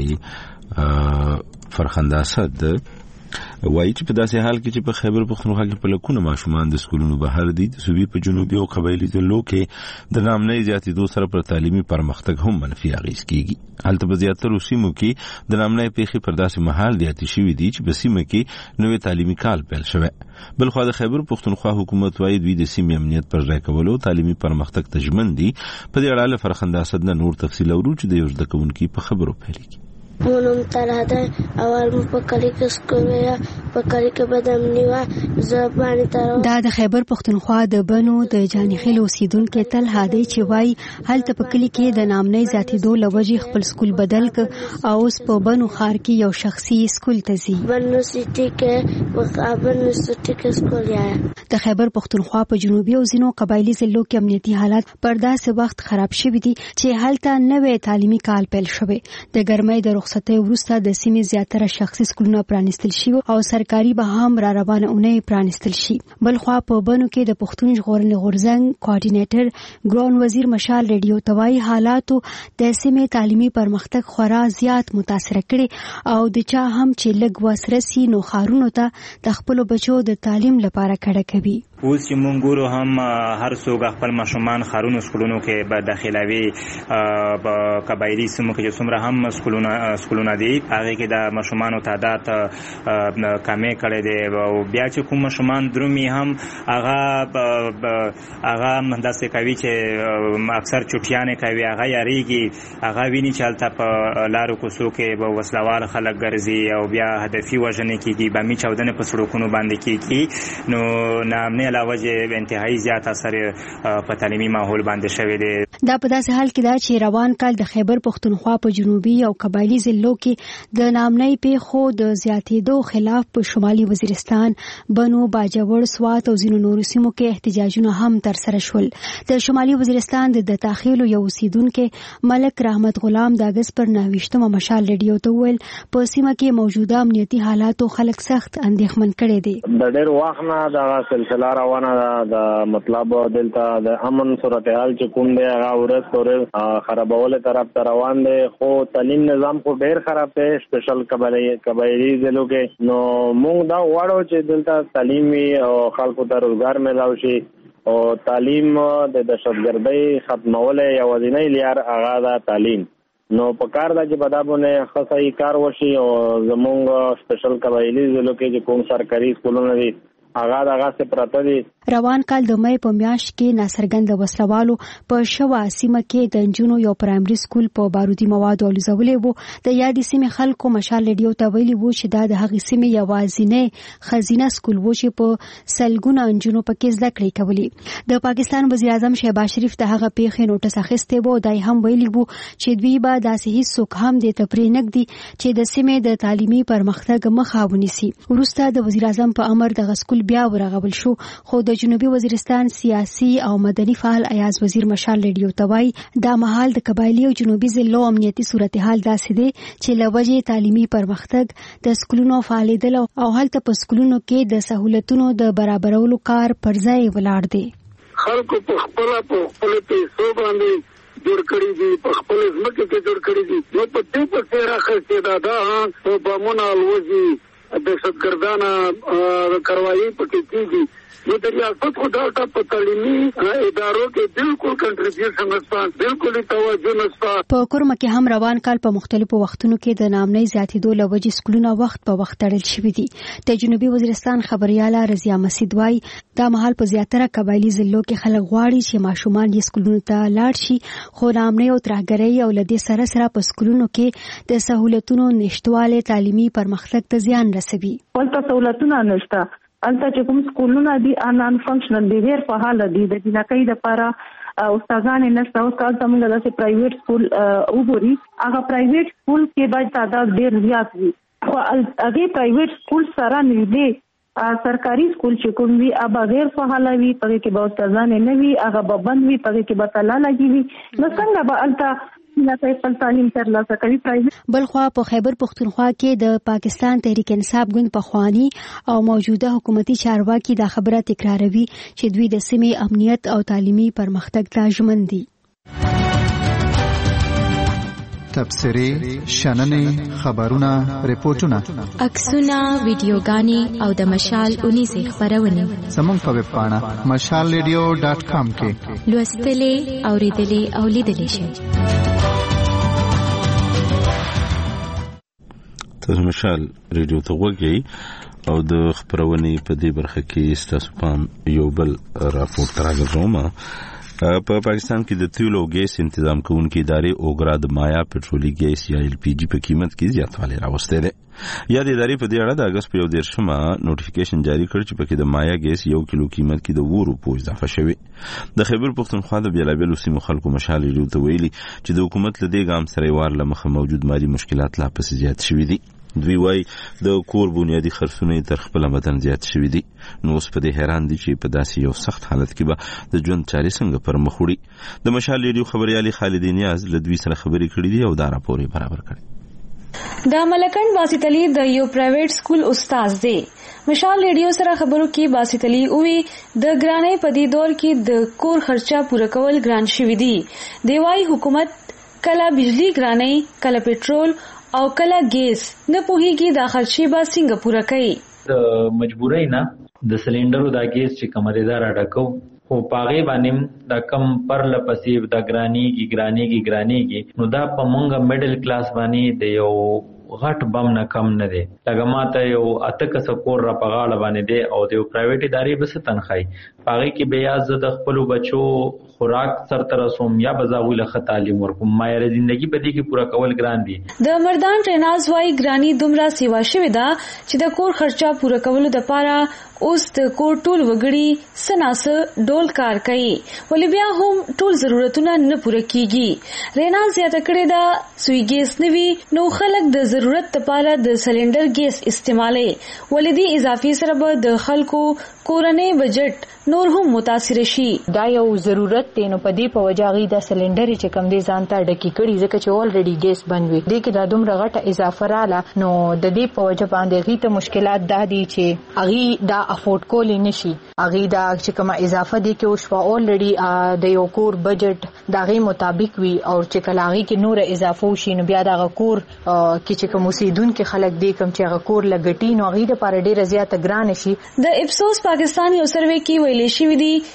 همکاري فرخنده اسد وایي چې په داسې حال کې چې په خیبر پختونخوا کې په لکونه ماشومان د سکولونو بهر دي د صوبې په جنوبي او قبایلی ضلعو کې د نامنۍ زیاتېدو سره پر تعلیمي پرمختګ هم منفي اغیز کیږي هلته په زیاترو سیمو کې د نامنۍ پیښې پر داسې مهال زیاتې شوي دي چې په سیمه کې نوې تعلیمي کال پیل شوی بلخوا د خیبر پختونخوا حکومت وایي دوی د سیمې امنیت پر ځای کولو تعلیمي پرمختګ ته ژمن دي په دې اړه له فرخنده اسد نه نور تفصیل اورو چې د یو زده کوونکي په خبرو پیل کیږي مونږ تراده اول مو په کلی کې سکول یا په کلی کې بدامنی و زبانی تر دا د خیبر پختونخوا د بنو د جانخیل اوسیدونکو تل هادي چې وای هلته په کلی کې د نامنۍ ذاتي دو لوجي خپل سکول بدل ک او اوس په بنو خار کې یو شخصي سکول ته ځي بنو سيټي کې مقابل سيټي کې سکول یا د خیبر پختونخوا په جنوبي او ځینو قبایلی ضلعو کې امنیتي حالات پر داسې وخت خراب شوي دي چې هلته نوې تعلیمي کال پیل شوی د ګرمۍ د رخصتۍ وروسته د سیمې زیاتره شخصي سکولونه پرانیستل شي او سرکاري به هم را روانه اونۍ پرانیستل شي بلخوا په بنو کې د پښتون ژغورنې غورځنګ کوارډینیټر ګران وزیر مشال ریډیو توای حالاتو د سیمې تعلیمي پرمختګ خورا زیات متاثر کړي او د چا هم چې لګ وسرسي نو خارونو ته د خپل بچو د تعلیم لپاره کړه کوي اوس چې مونږ ګورو هم هر څوک خپل ماشومان خارونو سکولونو کې به داخلوي په قبایلی سیمو کې چې څومره هم سکولونه دي هغه کې د ماشومانو تعداد کمې کړي دي او بیا چې کوم ماشومان درومي هم هغه داسې کوي چې اکثر چټیانې کوي هغه یریږي هغه ویني چې هلته په لارو کوڅو کې به وسلوال خلک ګرځي او بیا هدفي وژنې کېږي بمي چاودنې په سړکونو باندې کېږي نو نامنې کرونا علاوه انتهایی زیات اثر په تعلیمي ماحول باندې شوی دی. دا په داسې حال کې دا چې روان کال د خیبر پختونخوا په جنوبي او قبایلی ضلعو کې د نامنۍ پیښو د زیاتېدو خلاف په شمالي وزیرستان، بنو، باجوړ، سوات او ځینو نورو سیمو کې احتجاجونه هم ترسره شول. د شمالي وزیرستان د تاخیلو یو اوسیدونکو ملک رحمت غلام د اگست پر 29 مشال ریډیو ته وویل په سیمه کې موجوده امنیتي حالاتو خلک سخت اندېښمن کړي دي. د ډېر وخت نه دا سلسله روانه ده. د مطلب دلته د امن صورتحال چې کوم دی هغه ورځ پورې خرابولو طرف ته روان دی، خو تعلیم نظام خو ډېر خراب دی سپیشل قبایلی ضلعو کې. نو موږ دا غواړو چې دلته تعلیم او خلکو ته روزګار میلاو شي او تعلیم د دهشتګردۍ ختمولو یوازینۍ لار هغه ده تعلیم. نو په کار دا چې بدابونه خاصه کار وشي او زمونږ سپیشل قبایلی ضلعو کې چې کوم سرکاري سکولونه دي هغه دغه څه پراته دي. روان کال د مې په میاشت کې ناڅرګند وسلوالو په شوا سیمه کې د انجونو یو پرایمري سکول په بارودي موادو الوزولې وو. د یادې سیمې خلکو مشال ریډیو ته ویلي وو چې دا د هغې سیمې یوازینی خزینه سکول وو چې په سلګونه انجونو پکې زده کړې کولې. د پاکستان وزیر اعظم شهباز شریف د هغه پیښې نوټس اخیستی وو. دای هم ویلي وو چې دوی به داسې هیڅوک هم دې ته پرې نږدي چې د سیمې د تعلیمي پرمختګ مخه ونیسي. وروسته د وزیر اعظم په امر دغه سکول بیا ورغول شو، خو د جنوبي وزیرستان سیاسي او مدني فعال ایاز وزیر مشال ریډیو ته وایي دا مهال د قبایلی او جنوبي ضلعو امنیتي صورتحال داسې دی چې له وجې تعلیمي پرمختګ د سکولونو فعالېدل او هلته په سکولونو کې د سهولتونو د برابرولو کار پر ځای ولاړ دی. خلکو په خپل پیسو باندې جوړ کړی دي، په خپل ځمکه کې جوړ کړی دي. نو په دې پسې راخستې دا په بامونه الوزي دهشتګردانه کاروایي پکې کېږي. نو د ریاست خو دا په تعلیمي ادارو کې بالکل کنټریبیوشن نشته، بالکل توجه نشته. په کورمه کې هم روان کال په مختلفو وختونو کې د نامنۍ زیاتېدو له وجې سکولونه وخت په وخت تړل شوي دي. د جنوبي وزیرستان خبریاله رضیا مسید وایي دا مهال په زیاتره قبایلي ضلعو کې خلک غواړي چې ماشومان یې سکولونو ته لاړ شي، خو نامنۍ او ترهګرۍ او له دې سره سره په سکولونو کې د سهولتونو نشتوالی تعلیمي پرمختګ ته زیان رسوي. ولته سهولتونه نشته، البته چې کوم سکولونه دي نان فنکشنل دي، غیر فعال دي. د جنکۍ لپاره استادان نشته. او کال ته موږ داسې پرایویټ سکول وګوري، هغه پرایویټ سکول کې باید تعداد ډېر زیات وي، خو هغه پرایویټ سکول سره نږدې سرکاري سکول چې کوم وي هغه غیر فعال وي، پرې کې به استادان نه وي، هغه به بند وي، پرې کې به تالا لګي وي. نو څنګه به البته بلخوا په خیبر پختونخوا کې د پاکستان تحریک انصاف ګوند پخوانی او موجوده حکومتي چارواکي دا خبره تکراروي چې دوی د سیمې امنیت او تعلیمي پرمختګ ته ژمن دي. تبصرې، شننې، خبرونه، ریپورتونه، عکسونه، ویډیوګانې او د مشال 19 خبرونه زموږ په ویب پاڼه mashalradio.com کې لوستلې، اوریدلې او لیدلې شئ. تاسو مشال ریډیو ته وګورئ او د خبرونې په دې برخه کې ستاسو پام یو بل راپورټ راغوم. په پاکستان کې د تیلو او ګیس تنظیم کوونکې ادارې اوګرا د مایا پټرولي ګیس یا ایل پی جی په قیمت کې زیاتوالی راوستی دی. یا د ادارې په دې اړه د اگست په 1 نوټیفیکیشن جاری کړ چې پکې د مایا ګیس 1 کیلو قیمت کې د 2 روپو اضافه شوی. د خیبر پختونخوا د بیلابیلو سیمو خلکو مشال ریډیو ته ویلي چې د حکومت له دې ګام سره وار لمخه موجود مالي مشکلات لا پسې زیات شوي دي. دوی وايي د کور بنیادی خرڅونه تر خپل مدن زیات شوي دي. نو اوس په دې حیران دي چې په داسې یو سخت حالت کې به د ژوند چارې څنګه پر مخ وړي. د مشال ریډیو خبريالي خالد نیاز له دوی سره خبرې کړې دي او دا راپور یې برابر کړی. د ملکند باسط علي د یو پرایویټ سکول استاد دی. مشال ریډیو سره خبرو کې باسط علي وی د ګرانۍ په دې دور کې د کور خرچه پوره کول ګران شوی دي. دی وايي حکومت کله بجلی ګرانۍ، کله پټرول او کله ګیس نه پوهیږي دا خرچې به څنګه پوره کوي. د مجبورۍ نه د سلندرو دا ګیس چې کمرېدار اډکو خو پاغه باندې دا کم پر لپسې دا ګرانېږي نو دا په مونږه میډل کلاس باندې د یو غټ بم نه کم نه دی. لکه ماته یو اته کس کور را پغاړه باندې دی او د پرایویټ ادارې بس تنخای پاغه کې بیا ز د خپل بچو خوراک سر ترسوم یا بزاوی له تعلیم ورکوم مایره ژوندۍ په دې کې پورا کول ګران دي. د مردان ټریناز وايي ګرانی دومره سیوا شوی دا چې د کور خرچه پوره کولو لپاره اوس د کور ټول وګړي سناسه ډول کار کوي ولې بیا هم ټول ضرورتونه نه پوره کیږي. رینا زیاته کړې ده سوی ګیس نوي نو خلک د ضرورت لپاره د سلندر ګیس استعمالي ولې دی اضافي سره به د خلکو کورنۍ بجټ نور هم متاثر شي. دا یو ضرورت دی نو په دې په وجاغي د سلندر چې کم دي ځان ته ډکی کړي ځکه چې اولریډي ګیس بنوي دې کې د دومره غټه اضافه رااله نو د دې په وجه باندې غي ته مشکلات دادي چې اغي دا افورد کولی نشي اغي دا چې کومه اضافه دي کې او شوا اولریډي د یو کور بجټ دا غي مطابق وي او چې کلاغي کې نور اضافه شي نو بیا دا کور کې چې کوم اوسیدونکو خلک دي کوم چې کور لګټي نو غي د پاره ډیره زیاته ګران شي. د اپسوس پاکستان یو سروې کې ویلې شوې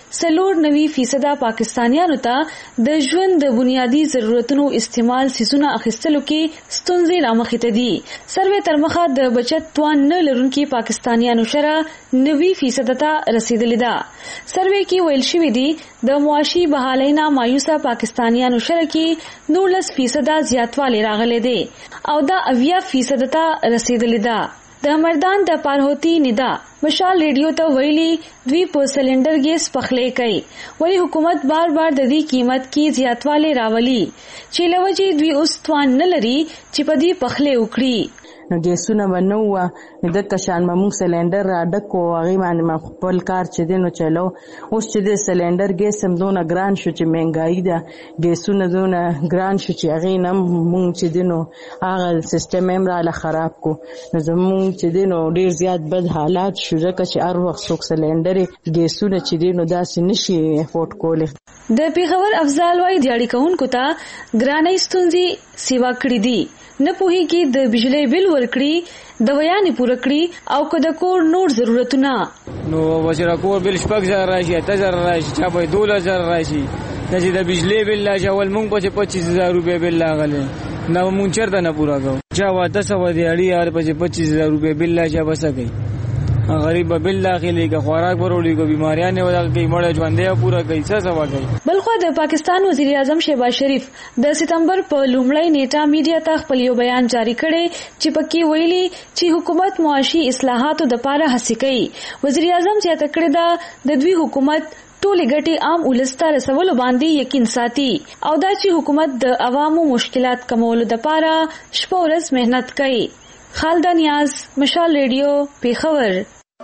دي 90% پاکستانیانو ته د ژوند د بنیادی ضرورتونو استعمال سيزونه اخیستلو کې ستونزې رامخې ته دي. سروې تر مخه د بچت توان نه لرونکي پاکستانیانو شره 90% ته رسیدلې ده. سروې کې ویل شوې دي د معاشي بحالۍ نه مایوسه پاکستانیانو شره کې 19% زیاتوالی راغلی دی او دا 80% ته رسیدلې ده. د مردان د پارهوتی ندا مشال ریډیو ته ویلي دوی په سلندر ګیس پخلې کوي ولی حکومت بار بار د دې قیمت کې زیاتوالی راولي چې لوجې دوی اوس توان نه لري چې په دې پخلې وکړي. نو ګیسونه ونو د کشان ممون سلندر را ډکو هغه باندې ما خپل کار چې دینو چلو اوس چې د سلندر ګیس هم دونه ګران شو چې مهنګای ده ګیسونه دونه ګران شو چې هغه نم مونږ چې دینو هغه سیستم هم را خراب کو نو زمونږ چې دینو ډیر زیات بد حالات شو ځکه چې هر وخت څوک سلندر ګیسونه چې دینو داسې نشي افورد کولی. د پیښور افضل وای دیاړي کونکو ته ګرانۍ ستونزې سیوا کړې دي نه پوهیږي د بجلی بل ورکړي د ویانې پوره کړي او که د کور نور ضرورتونه نو وسره کور بل شپږ زره راشي 8000 راشي چا به 2000 راشي چې د بجلی بل لا جوال مونږ په 25000 روپے بل لاغله نو مونږ چرته نه پورا کوو چا واده سو دی اړي یار په 25000 روپے بل لا چا بس کوي غریب بل داخلي کا خوراک ورولي کو بیماریاں نه ودا کوي مړ ژوندې پورا کوي څه سوا کوي. بلخو د پاکستان وزیر اعظم شهباز شریف د سپتمبر په لومړۍ نیټه میډیا ته خپل یو بیان جاری کړي چې پکې ویلي چې حکومت معاشي اصلاحاتو د لپاره هڅې کوي. وزیر اعظم زیاته کړی دا د دوی حکومت ټولې ګټې عام ولسته رسولو باندې یقین ساتي او دا چې حکومت د عوامو مشکلات کمولو د لپاره شپه ورځ مهنت کوي. خالد نیاز مشال ریډیو پیښور.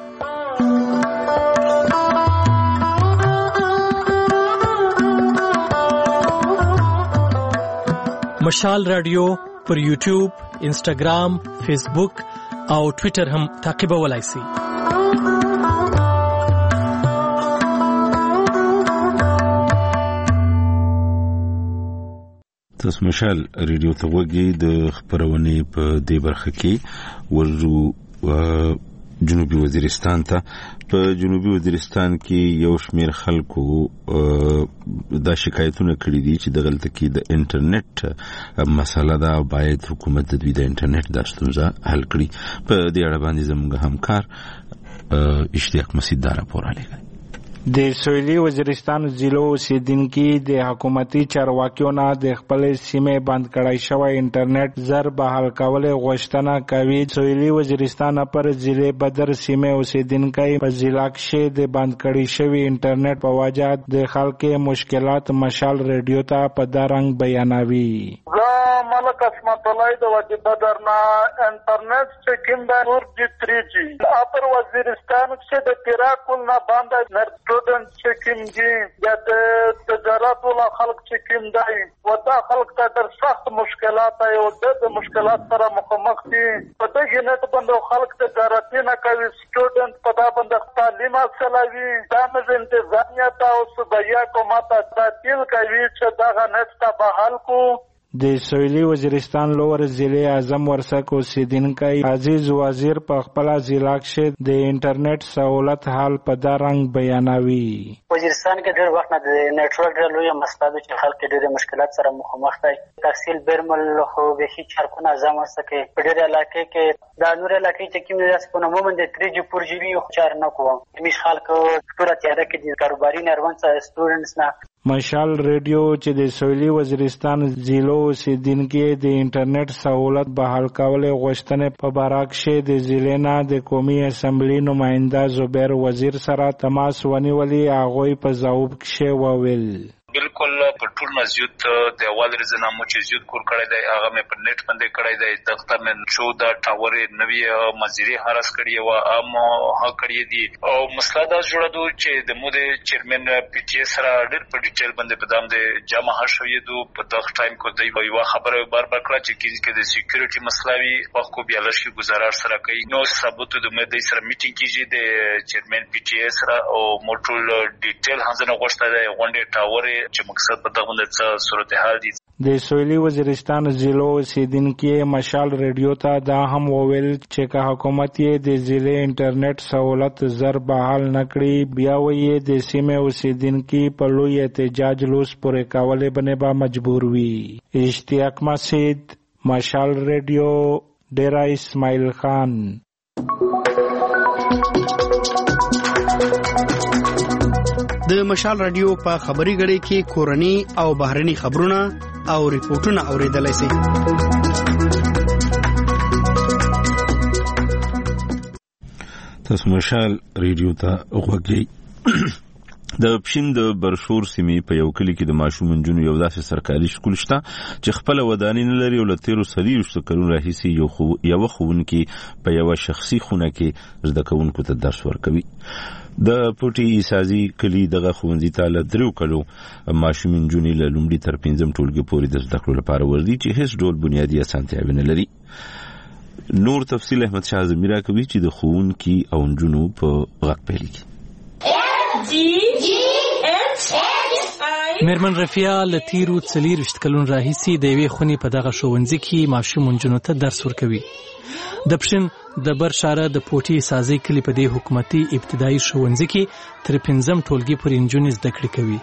مشال رادیو پر یوټیوب، انسټاګرام، فیسبوک او ټوئیټر هم تعقیبولای شئ. تاسو مشال ریډیو ته وګورئ د خبرونه په دې برخه کې ورجو جنوبي وزیرستان ته. په جنوبي وزیرستان کې یو شمیر خلکو دا شکایتونه کړي دي چې د غلطه کې د انټرنیټ مسله ده باید حکومت د دوی د انټرنیټ د ستونزه حل کړي. په دې اړه باندې زموږ همکار اشتیاق مسعود دا راپور لګوي. د سویلي وزیرستان ضلع اوسیدونکي د حکومتي چارواکیو نه د خپل سیمې بند کړای شوی انټرنیټ زر بحال کول غوښتنه کوي. سویلي وزیرستان پر ضلع بدر سیمې اوسیدونکي په ضلع کې د بند کړی شوی انټرنیټ په وجه د خلکو مشکلات مشال ریډیو ته په دارنګ بیانوي. ملک اسمت الله د وادي بدر نه انټرنیټ چې کوم د نور جی 3G اپر وزیرستان کې د تیراکل نه باندې نرټودن چې کوم دي د تجارت ولا خلک چې کوم دی ودا خلک ته در سخت مشکلات او د مشکلات سره مخامخ دي. په دغه نت باندې خلک تجارت نه کوي سټوډنټ په دا باندې تعلیم حاصلوي دا نه انتظامیه تاسو بیا کومه تعطیل کوي چې دا نت ته بحال کو. د سویلي وزیرستان لوور ضلع اعظم ورسک اوسیدونکی عزیز وزیر په خپل ضلع کې د انټرنیټ سہولت حال په دارنګ بیانوي. وزیرستان کې ډېر وخت نه د نېټورک ډېر لوی مسله ده چې خلک ډېر مشکلات سره مخامخ دي. تحصیل برمل خو به هیڅ چارکونه اعظم ورسکه په ډېر علاقې کې دا نور علاقې چې کوم داسې په نومو باندې 3G 4G وي خو چار نه کوم. همیش خلک پوره تیاره کې دي کاروباري نروان سره سټوډنټس نه مشال ریډیو چې د سویلي وزیرستان ضلعو اوسیدونکو د انټرنیټ سہولت بحال کولو غوښتنې په باره کې د ضلع نه د قومي اسمبلی نماینده زبیر وزیر سره تماس ونیولي. هغوی په ځواب کې وویل بالکل په ټول مسجد د اول رزنامو چې زیات کور کړی دی هغه مې په نیټ باندې کړی دی. دغه مې 14 ټاور نوی مزيري هرس کړی و ام ها کړی دي او مسله دا جوړه چې د مو د چیرمن پی ټی اس سره ډېر په ډیټیل باندې په دام د جمع شوې دو په دغه ټایم کو دی یو خبره بار کړه چې کې د سکیورټي مسلوي وخت کو بیا لشي گزارش سره کوي. نو ثبوت د مې د سره میټینګ کیږي د چیرمن پی ټی اس سره او موټول ډیټیل هغه غوښته دی غونډه ټاور چې مقصد په دغه د صورتحال دي. د سویلي وزیرستان ضلع اوسیدونکو مشال ریډیو ته دا هم وویل چې که حکومت یې د ضلع انټرنیټ سہولت زر بحال نکړي بیا وایي د سیمې اوسیدونکو په لوی احتجاج لوس پورې کولو باندې به مجبور وي. اشتیاق مسعود، مشال ریډیو، ډیرا اسماعیل خان. د مشال رادیو په خبري غړي کې کورني او بهرني خبرونه او ریپورتونه اوریدلای شئ. تاسو مشال ریډیو ته وګورئ. د پښین د برشور سیمې په یو کلی کې د ماشوم نجونو یو داسې سرکاري سکول شته چې خپل ودانۍ نه لري او له 13 کلونو راهیسې یو ښوونکي په یو شخصي خونه کې زده کوونکو ته درس ورکوي. د پټي سازي کلی دغه ښوونځي ته له 3 کلو ماشوم نجونې له لومړي تر 5م ټولګي پورې د زده کړو لپاره ورځي چې هیڅ ډول بنیادي اسانتیاوې نه لري. نور تفصیل احمد شاه زمیرا کوي چې د ښوونکي او نجونو په غږ پیل کی. میرمن رفیع له تیرو 40 کلونو راهیسې د یوې خونې په دغه ښوونځي کې ماشوم نجونو ته درس ورکوي. د پښین د برشاره د پوټي سازي کلی په دې حکومتي ابتدایي ښوونځي کې تر 5م ټولګي پورې نجونې زده کړې کوي.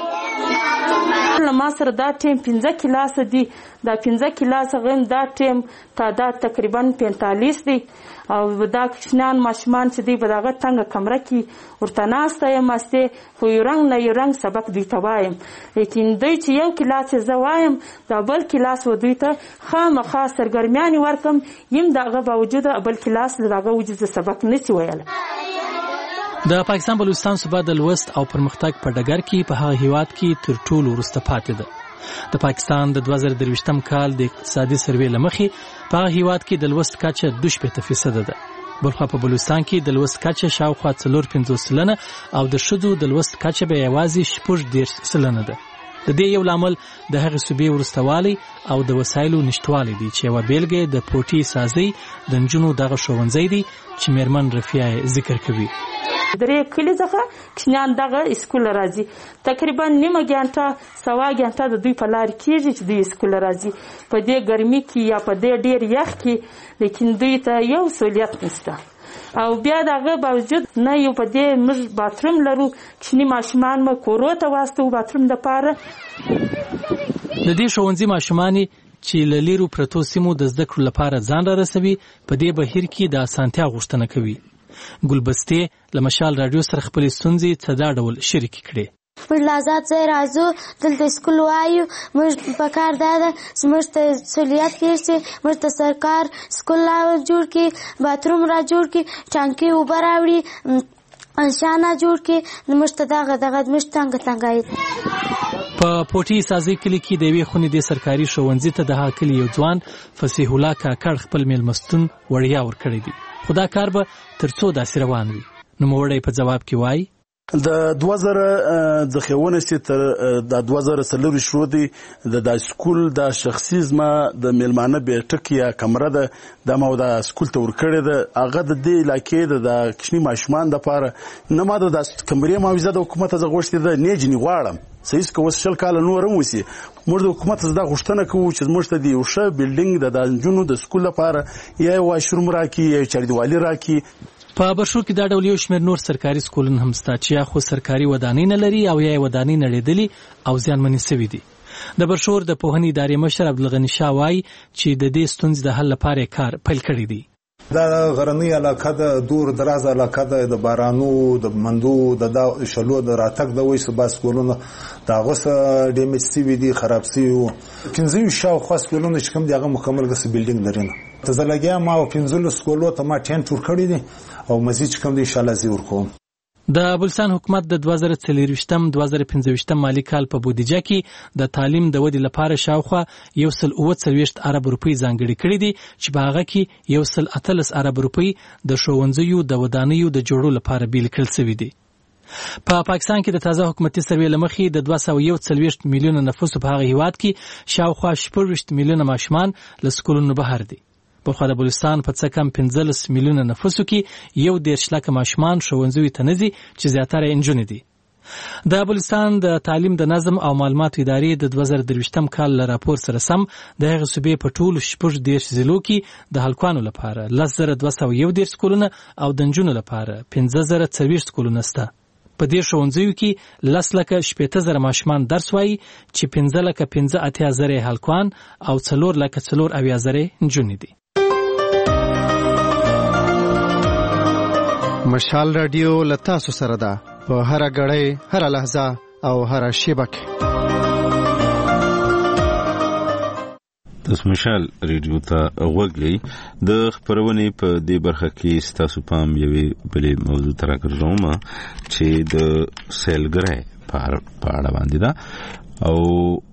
ما سره دا ټیم 15 کلاس دي. دا 15 کلاس غیم دا ټیم تعداد تقریبا 45 دي او دا کښنان ماشومان چې دی په دغه څنګه کمره کې ورته ناسته یم استه خو یو رنګ نه یو رنګ سبق دوی ته وایم. لیکن دوی چې یو کلاس زه وایم دا بل کلاس و دوی ته خامخا سرګرمیانې ورکم یم دغه باوجود بل کلاس دغه وجود سبق نشي ویل. د پاکستان بلوچستان صوبه د لوست او پرمختګ په ډګر کې په هغه هیواد کې تر ټولو وروسته پاتې ده. د پاکستان د 2023م کال د اقتصادي سروې لمخې په هغه هیواد کې د لوست کچه 2% ده. بلخوا په بلوچستان کې د لوست کچه شاوخوا 4.50% او د ښځو د لوست کچه به یوازې 0.10% ده. د دې یو لامل د هغه صوبې ورستوالي او د وسایلو نشټوالي دي چې یو بیلګه د پوټي سازي د نجونو دغه ښوونځی دی چې میرمن رفیع ذکر کوي. درې کلی څخه کښنان دغه اسکول راځي تقریبا نیمه ګنټه سوا ګنټه د دوی په لار کېږي چې دوی اسکول راځي په دې ګرمي کې یا په دې ډېر یخ کې. لیکن دوی ته یو سہولیت نشته او بیا دغه باوجود نه یو په دې موږ باتروم لرو کښنی ماشومان مو کورو ته واستو باتروم دپاره. د دې ښوونځي ماشومان چې له لیرو پرتو سیمو د زده کړو لپاره ځان را رسوي په دې بهیر کې د اسانتیا غوښتنه کوي. ګلبستې له مشال رادیو سره خپلې ستونزې څه دا ډول شریکې کړې. موږ آزاد ځای راځو دلته سکول وایو موږ په کار دا ده چې موږ ته سہولیت کړي موږ ته سرکار سکول را جوړ کړي باتروم را جوړ کړي ټانکۍ اوبه راوړي شانه جوړ کړي موږ ته دغه موږ تنګ په پوټي سازي کلی کې د یوې خونې د سرکاري ښوونځي ته د هغه کلي یو ځوان فصیح الله کاکړ خپل میلمستون وړیا ورکړی دی. خو دا کار به تر څو داسې روان وي. نوموړی په ځواب کې وایي د 2000 د خېونې تر د 2004 شروع دي د سکول د شخصي زما د میلمانه بیٹک یا کمره د ما د سکول ته ورکړې ده هغه د دې علاقې د کښنی ماشومان د پاره نه ما د کمرې معاوضه د حکومت څخه غوښتي ده نه جنې غواړم صحیح که اوس 40 کال نور هم وسی موږ د حکومت څخه دا غوښتنه کوو چې موږ ته د یو ښه بلډینګ د نجونو د سکول لپاره یا واشروم راکړي یا چاردیوالي راکړي. په برشور کې دا ډول یو شمېر نور سرکاري سکولونه هم شته چې یا خو سرکاري ودانۍ نه لري او یا ودانۍ نړېدلي او زیانمنې شوي دي. د برشور د پوهنې ادارې مشر عبدالغني شاه وایي چې د دې ستونزې د حل لپاره کار پیل کړی دی. دا غرنی علاقه ده، دور دراز علاقه ده، د بارانو د مندو د شلو د راتګ د وایي سبا سکولونه دا غوسه ډیمیج سوي دي، خراب سوي وو. 15 شاوخوا سکولونه چې کوم دي هغه مکمل ګس بلډینګ لري نه. ته زه لګیا ما 15 سکولو ته ما ټینټ ور کړی دي او مزید چې کوم دي ان شاء الله زی ورکوم. د بلوچستان حکومت د 2024-2025 مالی کال په بودیجه کې د تعلیم د ودې لپاره شاوخوا 140 ارب روپۍ ځانګړي کړي دي چې په هغه کې 118 ارب روپۍ د ښوونځیو د ودانیو د جوړولو لپاره بیل کړل شوي دي. په پاکستان کې د تازه حکومتي سروې لمخې د 241 میلیونه نفوس په هغه هیواد کې شاوخوا 14 میلیونه ماشومان له سکولونو بهر دي. په خو د بلوچستان په څه کم 15 میلیونه نفوسو کې 1.5 لک ماشومان ښوونځیو ته نه ځي چې زیاتره یې نجونې دي. د بلوچستان د تعلیم د نظم او معلوماتو ادارې د 2023 کال له راپور سره سم د هغې صوبې په ټولو 14 ضلعو کې د هلکانو لپاره 10,201 سکولونه او د نجونو لپاره 15,040 سکولونه شته. په دې ښوونځیو کې 10,80,000 ماشومان درس وایي چې 15,85,000 هلکان او 4,04,000 نجونې دي. مشال رادیو لتاسو سره ده په هر غړې هر لحظه او هر شیبه کې. تاسو مشال رادیو ته وګورئ. د خبرونې په دې برخه کې ستاسو پام یوې بلې موضوع ته راګرځوم چې د سیلګرۍ په اړه باندې ده او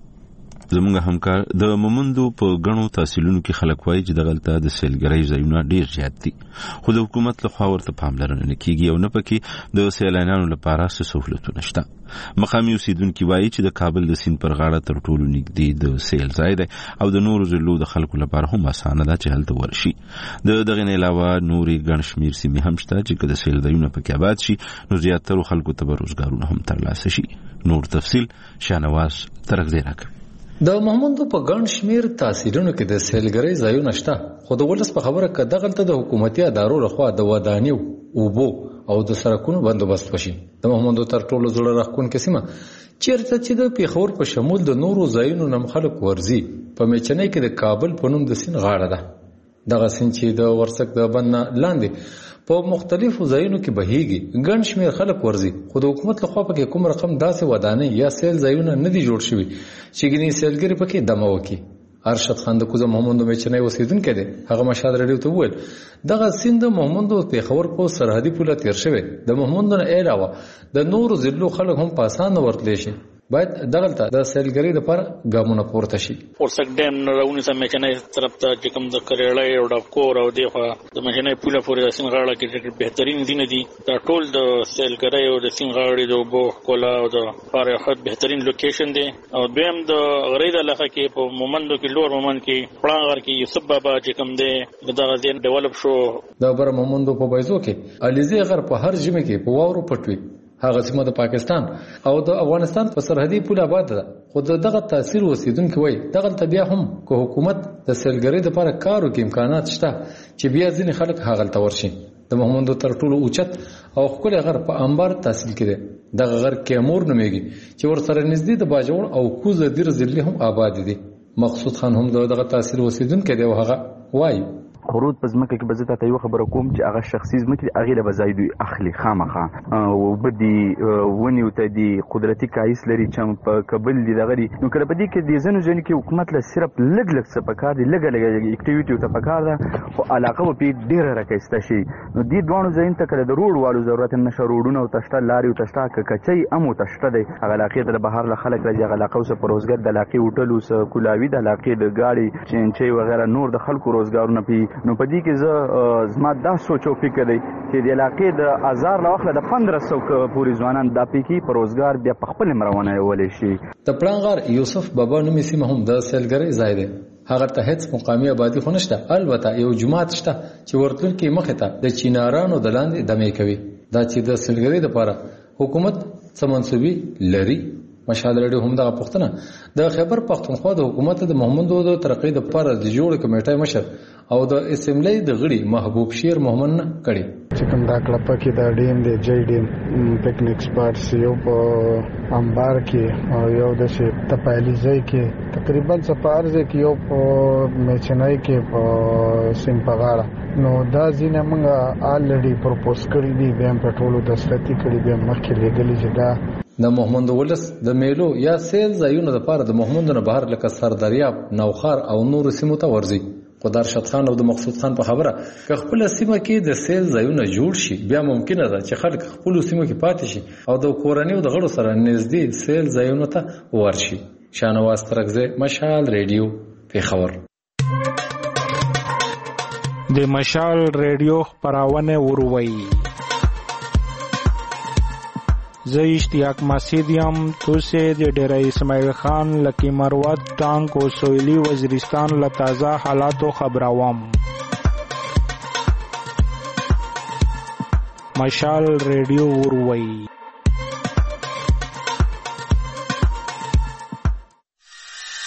زموږ همکار د مومندو په غنو تحصیلونو کې خلک وایي چې دغلته د سیلګرۍ ځایونه ډیر زیات دي خو د حکومت لخوا ورته پاملرنه نه کیږي او نه پکې د سیلانیانو لپاره څه سہولتونه شته. مقامي اوسیدونکو وایي چې د کابل د سیند پر غاړه تر ټولو نږدې د سیل ځای دی او د نورو ضلعو د خلکو لپاره هم اسانه ده چې هلته ورشي. دغه نه علاوه نورې ګڼ شمېر سیمې هم شته چې که د سیل ځایونه پکې آباد شي نو زیاترو خلکو ته به روزګارونه هم ترلاسه شي. نور تفصیل شاهنواز ترغزی راکوي. د محمودو په ګڼ شمیر تحصیلونو کې د سیلګرۍ ځایونه شته خو د ولس په خبره که دغلته د حکومتي ادارو لخوا د ودانیو اوبو او د سړکونو بندوبست وشي. د محمودو تر ټولو زړه راښکونکې سیمه چیرته چې د پیښور په شمول د نورو ځایونو نه خلک ورځي په میچنۍ کې د کابل په نوم د سیند غاړه ده. دغه سیند چې د ورسک د بند نه لاندې په مختلفو ځایونو کې بهیږي ګڼ شمېر خلک ورځي خو د حکومت لخوا پکې کوم رقم داسې ودانۍ یا سیل ځایونه نه دي جوړ شوي چې ګینې سیلګري پکې دمه وکړي. ارشد خان د کوزه محمودو میچنۍ اوسیدونکی دی. هغه مشهد رادیو ته وویل دغه سیند د محمودو پیښور په سرحدي پوله تیر شوی د محمودو نه علاوه د نورو ضلعو خلک هم په اسانه ورتلی شي. باید دغلته د سیلګرۍ لپاره ګامونه پورته شي. ورسک ډیم نه راونی سم میچنۍ طرف ته چې کوم د کریړی او د کور او د د میچنۍ پوله پورې د سیند غاړه کې بهترین دینه دي. دا ټول د سیلګرۍ او د سیند غاړې د اوبو کولا او د لپاره خد بهترین لوکیشن دی. او دویم د غرید علاقه کې په مومندو کې لوړ مومند کې پړانغر کې یوسف بابا چې کوم دی دغه ځین ډیولپ شو. د بر مومندو په بایزو کې علیزی غر په هر ژمه کې په واورو پټوي. هغه سیمه د پاکستان او د افغانستان په سرحدي پوله آباد ده خو دغه تاثیر اوسیدونکو وایي دغلته بیا هم که حکومت د سیلګرۍ لپاره کار وکړي امکانات شته چې بیا ځینې خلک هغلته ورشي. د محمودو تر ټولو اوچت او ښکلی غر په انبار تحصیل کې دی. دغه غر کیمور نومیږي چې ورسره نږدې د باجوړ او کوزه دیر ضلعې هم آباد دي. مقصود خان هم دغه تاثیر اوسیدونکی دی او هغه وایي خروج په ځمکه کې به زه ته یو خبره کوم چې هغه شخصي ځمکې هغې له به ځای دوی اخلي خامخا اوبه دي ونې ورته دي قدرتي کایس لري چې په کابل دي دغه دي نو کله په دې کې د ځینو ځایونو کې حکومت له صرف لږ لږ څه پکار دي لږه لږه اکټیویټي ورته پکار ده خو علاقه به پرې ډېره راښایسته شي. نو دې دواړو ځایونو ته کله د روډ والو ضرورت هم نشته. روډونه ورته شته لارې ورته شته که کچۍ هم ورته شته دی. هغه علاقې ته د بهر له خلک راځي. هغه علاقه اوس په روزګار د علاقې هوټل اوس کولاوي د علاقې د ګاډي چینچۍ وغیره نور د خلکو روزګارونه پي. نو په دې کې زما دا سوچ او فکر دی چې د علاقې د 1000 له وخته د 1500 پورې ځوانان دا پکې په روزګار بیا په خپل مروانه ولی شي. د پړانغر یوسف بابا نومي سیمه هم د سیلګرۍ ځای دی. هغه ته هیڅ مقامي آبادي خو نشته. البته یو جماعت شته چې ورتلونکي مخې ته د چینارانو د لاندې دمې کوي. دا چې د سیلګرۍ لپاره حکومت څه منصوبې لري. مشهد رادیو هم دغه پوښتنه د خیبر پښتونخوا د حکومت د محمودو د ترقۍ لپاره د جوړ کمیټې مشر او د اسمبلی د غړي محبوب شیر محمد نه کړي. چې کوم دا کلپه کې دا ډیم دی جی ډیم پکنیک سپاټس یو په انبار کې او یو د تپایلیزای کې تقریبا سپارځه کې یو په میچنای کې په سیمپغاړه نو دا ځینې موږ الریډي پروپوز کړی دی بیا په ټولو دستخطي کړی بیا مخکې لګلی چې دا د محمد ولس د میلو یا سیل ځایونو لپاره د محمد نه بهر لکه سردریاب نوخار او نور سیمو ته ورځي قدر شت خان او د مقصود خان په خبره که خپل سیمه کې د سیل ځایونه جوړ شي بیا ممکن ده چې خلک خپل سیمه کې پاتې شي او د کورنۍ او د غړو سره نږدې سیل ځایونو ته ورشي. شانواز ترکزه مشال ریډیو پیښور. د مشال ریډیو خبرونه وروي زه اشتیاق مسیدیم توسه د ډیره اسماعیل خان لکی مروت ټانک او سویلی وزیرستان له تازه حالاتو خبروم. مشال ریډیو وروي.